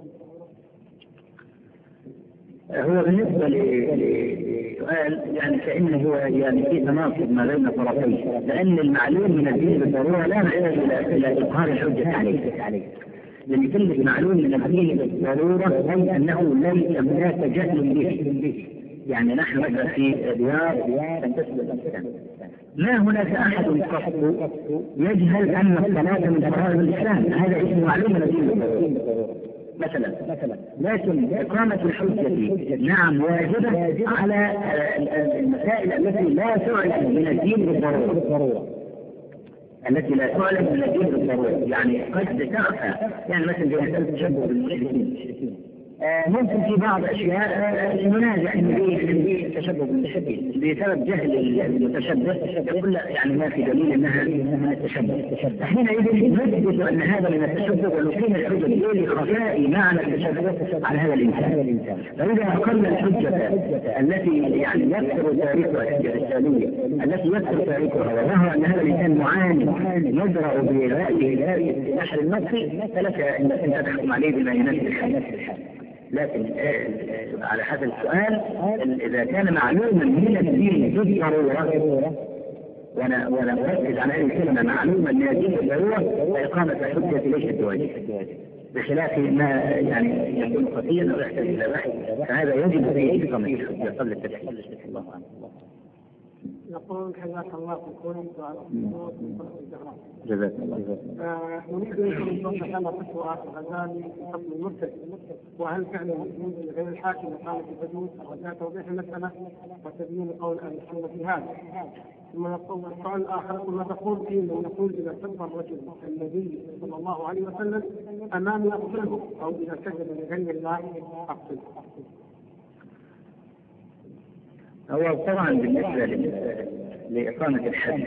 [SPEAKER 3] هو بالنسبة لسؤال يعني كأنه هو يعني في تناقض ما بين طرفين، لأن المعلوم من الدين بالضرورة لا يحتاج إلى إظهار الحجة عليه، لأن كلمة معلوم من الدين بالضرورة أي أنه ليس هناك جهل به. يعني نحن مثلا في ديار تنتسب الإسلام ما هناك أحد قط يجهل أن الصلاة من فرائض الإسلام، هذا اسمه معلوم من الدين بالضرورة مثلا. لكن إقامة الحجة نعم واجبة على المسائل التي لا تعلم من الدين بالضرورة، التي لا تعلم من الدين بالضرورة. يعني قد تخفى، يعني مثلا زي مسألة التشبه بالمشركين ممكن في بعض أشياء ننازع في التشبه بالمشركين بسبب جهل المتشبه، يقول لا يعني ما في دليل أنها من التشبه. حينئذ نثبت أن هذا من التشبه ونقيم الحجة لخفاء معنى التشبه على هذا الإنسان. فإذا أقمنا الحجة التي يعني يكثر تاريخها الإسلامية التي يكثر تاريخها وظهر أن هذا الإنسان معاني يزرع برأيه في نحر النص فلك أن تحكم عليه بما يناسب الحال. لكن على هذا السؤال إذا كان معلوما من الدين بالضرورة، وأنا أركز على هذه الكلمة معلوما من الدين بالضرورة، فإقامة الحجة ليست بواجب، بخلاف ما يعني يكون خفيا أو يحتاج إلى بحث، فهذا يجب فيه إقامة الحجة قبل التدخين. الله أعلم.
[SPEAKER 2] يقول حياك الله في الكون
[SPEAKER 3] جزاك الله.
[SPEAKER 2] نريد ان نوضح لنا فتوى الغزالي في حكم المرتد، وهل فعلا يجوز لغير الحاكم اقامه الحدود؟ ورجاء توضيح المساله وتبيين قول اهل السنه في هذا. ثم يقول السؤال الاخر ما تقول حين نقول اذا سب الرجل النبي صلى الله عليه وسلم امامي اقتله، او اذا سجد لغير الله اقتله؟
[SPEAKER 3] هو طبعا بالنسبة لإقامة الحد،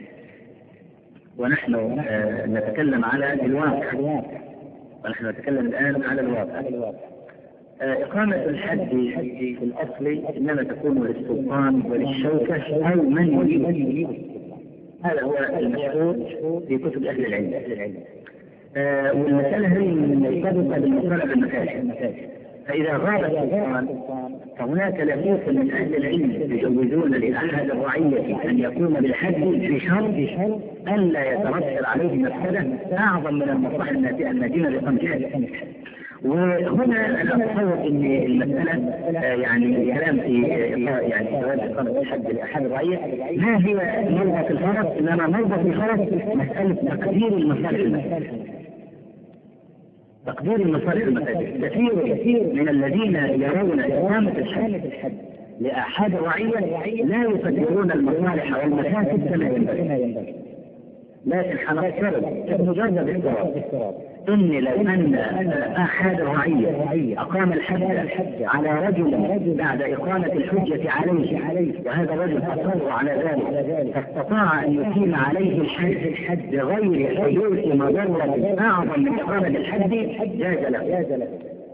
[SPEAKER 3] ونحن نتكلم على الواقع، ونحن نتكلم الآن على الواقع. إقامة الحد في الأصل إنما تكون للسلطان وللشوكة أو من يريد. هذا هو المشهور في كتب أهل العلم. والمسألة هي مرتبطة بالمصالح المفاسد. فإذا غاب السلطان فهناك لفوف من أهل العلم يجوزون لأحد الرعية أن يقوم بالحد في شرط ألا يترتب عليه مفسدة أعظم من المصلحة الناتجة لإقامة الحد. وهنا أنا أتصور أن المسألة يعني كلام في يعني جواز إقامة الحد لأحد الرعية ما هي مرضى في الفرس، إنما مرضى في الفرس مسألة تقدير المصالح المفاسد. تقدير المصالح المفاسد. كثير من الذين يرون إقامة الحد لأحد الرعية لا يقدرون المصالح والمفاسد كما ينبغي، لكن حنفترض مجرد افتراض إن لو أن أحد الرعية أقام الحد على رجل بعد إقامة الحجة عليه، وهذا الرجل أصر على ذلك فاستطاع أن يقيم عليه الحد بغير حدوث مضرة أعظم من إقامة الحد جاز له.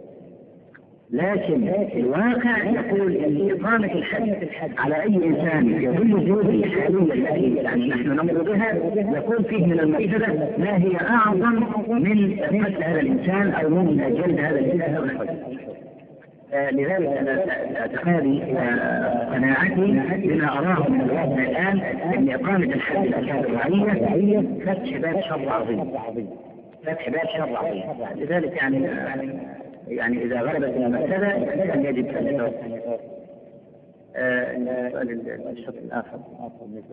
[SPEAKER 3] لكن الواقع يقول أن إقامة الحد على أي إنسان يظل الظروف الحالية التي يعني نحن نمر بها يكون فيه من المفسدة ما هي أعظم من قتل هذا الإنسان أو من جلد هذا الإنسان أو الحد. لذلك أنا اعتقادي وقناعتي بما أراه من الواقع الآن أن إقامة الحد لأحد الرعية فتح باب شر عظيم. لذلك يعني إذا غلبت المفسدة أن يجب أن يتوسع. السؤال الشق الآخر بالنسبة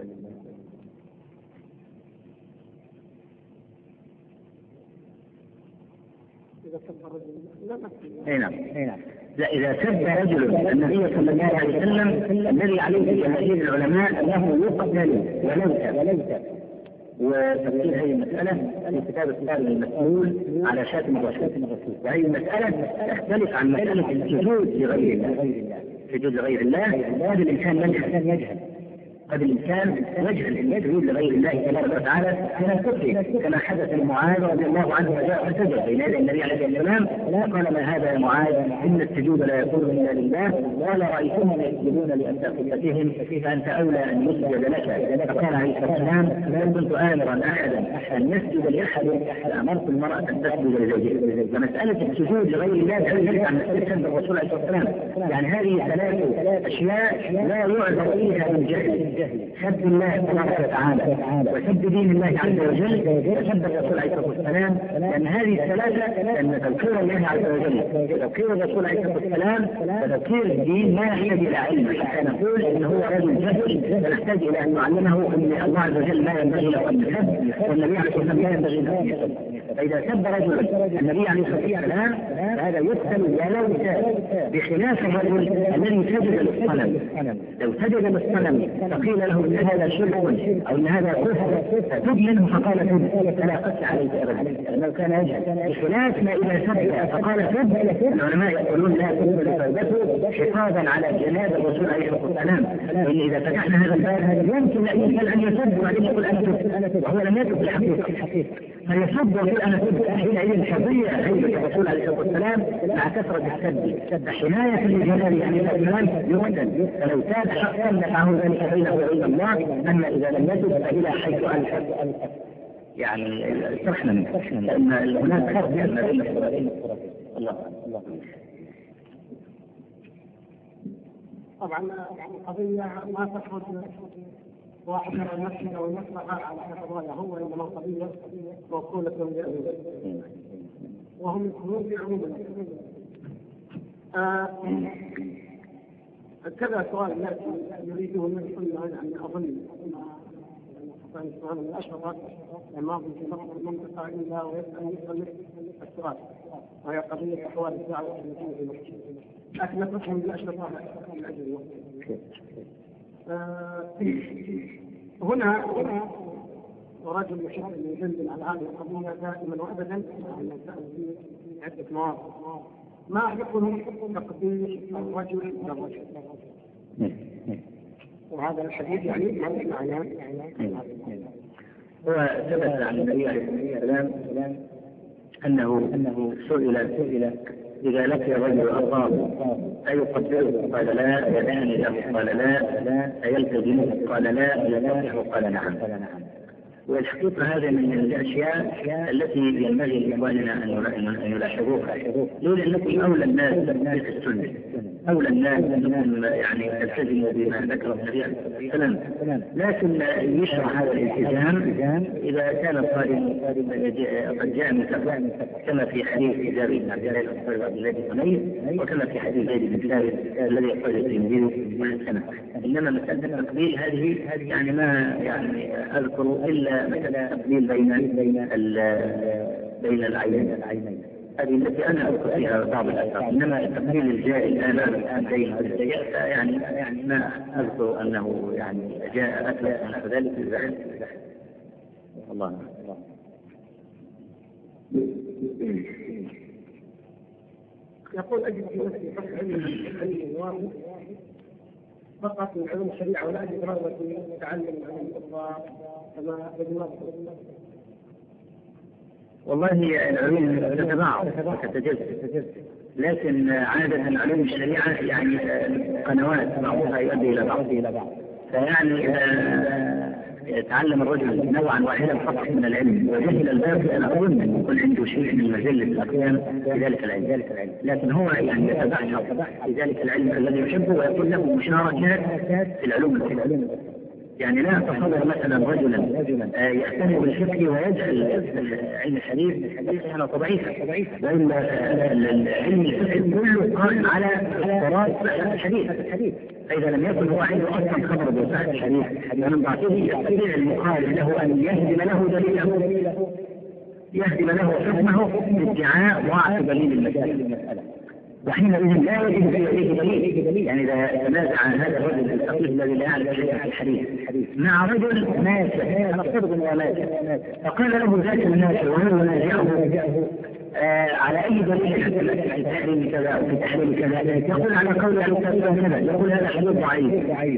[SPEAKER 3] نعم. لا، إذا سب رجل النبي صلى الله عليه وسلم الذي عليه جماهير العلماء أنه يقتل ولو وتفسير هذه المسألة في كتاب السائل المسؤول على شاتم الرسول. وهذه المسألة تختلف عن مسألة السجود لغير الله. هذا الإنسان يجهل قد الإنسان يجهل أن يسجد لغير الله تبارك وتعالى من الكفر، كما حدث لمعاذ رضي الله عنه وجاء فسجد بين يدي النبي عليه السلام قال ما هذا يا معاذ إن السجود لا يكون إلا لله، قال رأيتهم يسجدون لأنفسهم فأنت أولى أن يسجد لك. فقال عليه الصلاة والسلام لو كنت آمرا أحدا أن يسجد لأحد لأمرت المرأة أن تسجد لزوجها. فمسألة السجود لغير الله ترجع عن مسألة الرسول عليه الصلاة والسلام. يعني هذه ثلاث أشياء لا يعذر فيها من جهل: سب الله تبارك وتعالى، وسب دين الله عز وجل، وسب الرسول عليه الصلاة والسلام. لأن هذه الثلاثة أن تذكير الله عز وجل وتذكير الرسول عليه الصلاة والسلام وتذكير الدين ما يحتاج إلى علم حتى نقول إن هو رجل جهل، فنحتاج إلى أن نعلمه أن الله عز وجل لا ينبغي له أن يسب والنبي عليه الصلاة والسلام لا ينبغي له أن يسب. فإذا سب رجل النبي عليه الصلاة والسلام فهذا يقتل ولو ساب، بخلاف الرجل الذي سجد للصنم. لو سجد للصنم فقيل له إن هذا شرك أو إن هذا كفر فتب منه فقال تب فلا قتل عليك أبدا لو كان يجهل، بخلاف ما إذا سب فقال تب. العلماء يقولون لا تب لتوبته حفاظا على جناب الرسول عليه الصلاة والسلام. وإن إذا فتحنا هذا الباب يمكن أن يسب وبعدين يقول أنا تب وهو لم يتب الحقيقة، فيسب ويقول أنا تب. حينئذ حرية هيبة الرسول عليه الصلاة والسلام مع كثرة السب حماية لجلاله عليه الصلاة والسلام يقتل، فلو تاب حقا نفعه ذلك بينه وبين الله. أما إذا لم يتب فإلى حيث ألحق. يعني فرحنا لأن هناك فرق بين الله.
[SPEAKER 2] طبعا القضية ما تخرج واحد من المسجد أو المصلحة على حسب رأيه هو، إنما القضية موصولة لأهله وهم يكونون في عموم كذا سؤال يريده من كل يعني أظن السؤال من الأشرطة ما في مصر المنطقة إلا ويسأل السؤال، وهي قضية أحوال الدعوة في مصر. لكن نتركهم بالأشرطة من أجل الوقت. هنا رجل يحب أن يدندن على هذه القضية دائما وأبدا في عدة مواقف. ما حكم تقدير الرجل للرجل؟ وهذا الحديث يعني معناه
[SPEAKER 3] هو ثبت عن النبي عليه الصلاة والسلام أنه سئل إذا لقي الرجل أخاه أيقدره؟ قال لا. يدعني له؟ قال لا. أيلتزمه؟ قال لا. ينصحه؟ قال نعم. والحقيقة هذا من الأشياء التي ينبغي لإخواننا أن يلاحظوها. ليه؟ لأنكم أولى الناس بالسنة، أولى الناس أنكم يعني تلتزموا بما ذكر النبي عليه الصلاة والسلام، لكن يشرع هذا الالتزام إذا كان القائل قد جاء من كما في حديث جابر بن عبد الله الأنصاري وعبد الله بن حنين، وكما في حديث زيد بن ثابت الذي أخرجه الترمذي وحسنه. إنما مسألة التقبيل هذه يعني ما يعني أذكر إلا مثلا تقبيل بين العينين، هذه التي أنا أذكر فيها بعض الأثار. إنما التقبيل الجائز الآن بين الرجال يعني ما أذكر أنه يعني جاء أثبت نحو ذلك في الزحف. الله
[SPEAKER 2] يقول أجد في نفسي فقط علم واحد فقط من علوم الشريعة، ولا أجد رغبة في تعلم علوم الأخرى كما بدنا.
[SPEAKER 3] والله العلوم تتباعد وتتجزأ، لكن عادة علوم الشريعة يعني قنوات بعضها يؤدي إلى بعض. فيعني إذا تعلم الرجل نوعا واحدا فقط من العلم وجهل الباقي، أنا أظن أن يكون عنده شيء من مجلة الأقيام في ذلك العلم، لكن هو يعني يتبعثر في ذلك العلم الذي يحبه ويكون له مشاركات في العلوم الأخرى. يعني لا أتصور مثلا رجلا يهتم بالفقه ويجعل علم الحديث حديثا ضعيفا، وإن علم الفقه كله قائم على اضطراب الحديث. فإذا لم يكن هو عنده أصلا خبر بصحة الحديث فمن ضعفه يستطيع المخالف له أن يهدم له دليله، يهدم له حكمه بادعاء ضعف دليل المسألة، وحينئذ لا يجب في يديه دليل. يعني إذا تنازع هذا الرجل الفقيه الذي لا يعرف شيئا في الحديث مع رجل ناسع، نفترض انه ناسع، فقال له ذاك الناسع وهو ينازعه على أي دليل في تحريم كذا أو في تحريم كذا، يقول على قول عليه كذا، يقول هذا حديث ضعيف.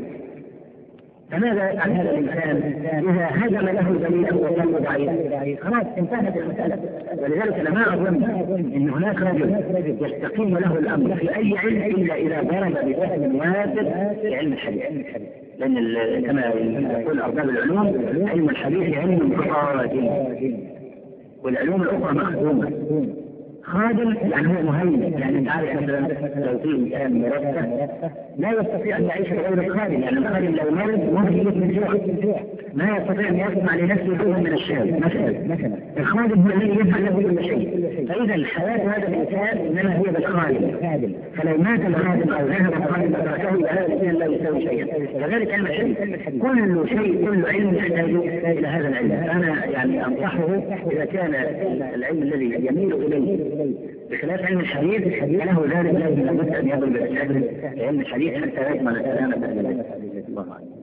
[SPEAKER 3] فماذا يفعل هذا الإنسان إذا هدم له دليلا وقال ضعيف؟ خلاص انتهت المسألة. ولذلك أنا ما أظن أن هناك رجل يستقيم له الأمر في أي علم إلا إذا ضرب بفهم واسع في علم الحديث، لأن كما يقول أرباب العلوم علم الحديث علم خادم والعلوم الأخرى مخدومة. خادم يعني هو مهيمن، يعني انت عارف مثلا لو في انسان مرفه لا يستطيع ان يعيش بغير الخادم، يعني الخادم لو مرض ممكن يموت من جوع، ما يستطيع ان يصنع لنفسه شيئا من الشاي مثلا. الخادم هو الذي يفعل له كل شيء. فاذا الحياه هذا الانسان انما هي بالخادم، فلو مات الخادم او ذهب الخادم فتركه هذا الانسان لا يساوي شيئا. كذلك علم الحديث كل شيء كل علم يحتاج الى هذا العلم. انا يعني انصحه اذا كان العلم الذي يميل اليه بخلاف علم الحديث له ذلك لابد ان يضرب بالحبل علم الحديث حتى يضمن سلامه الله.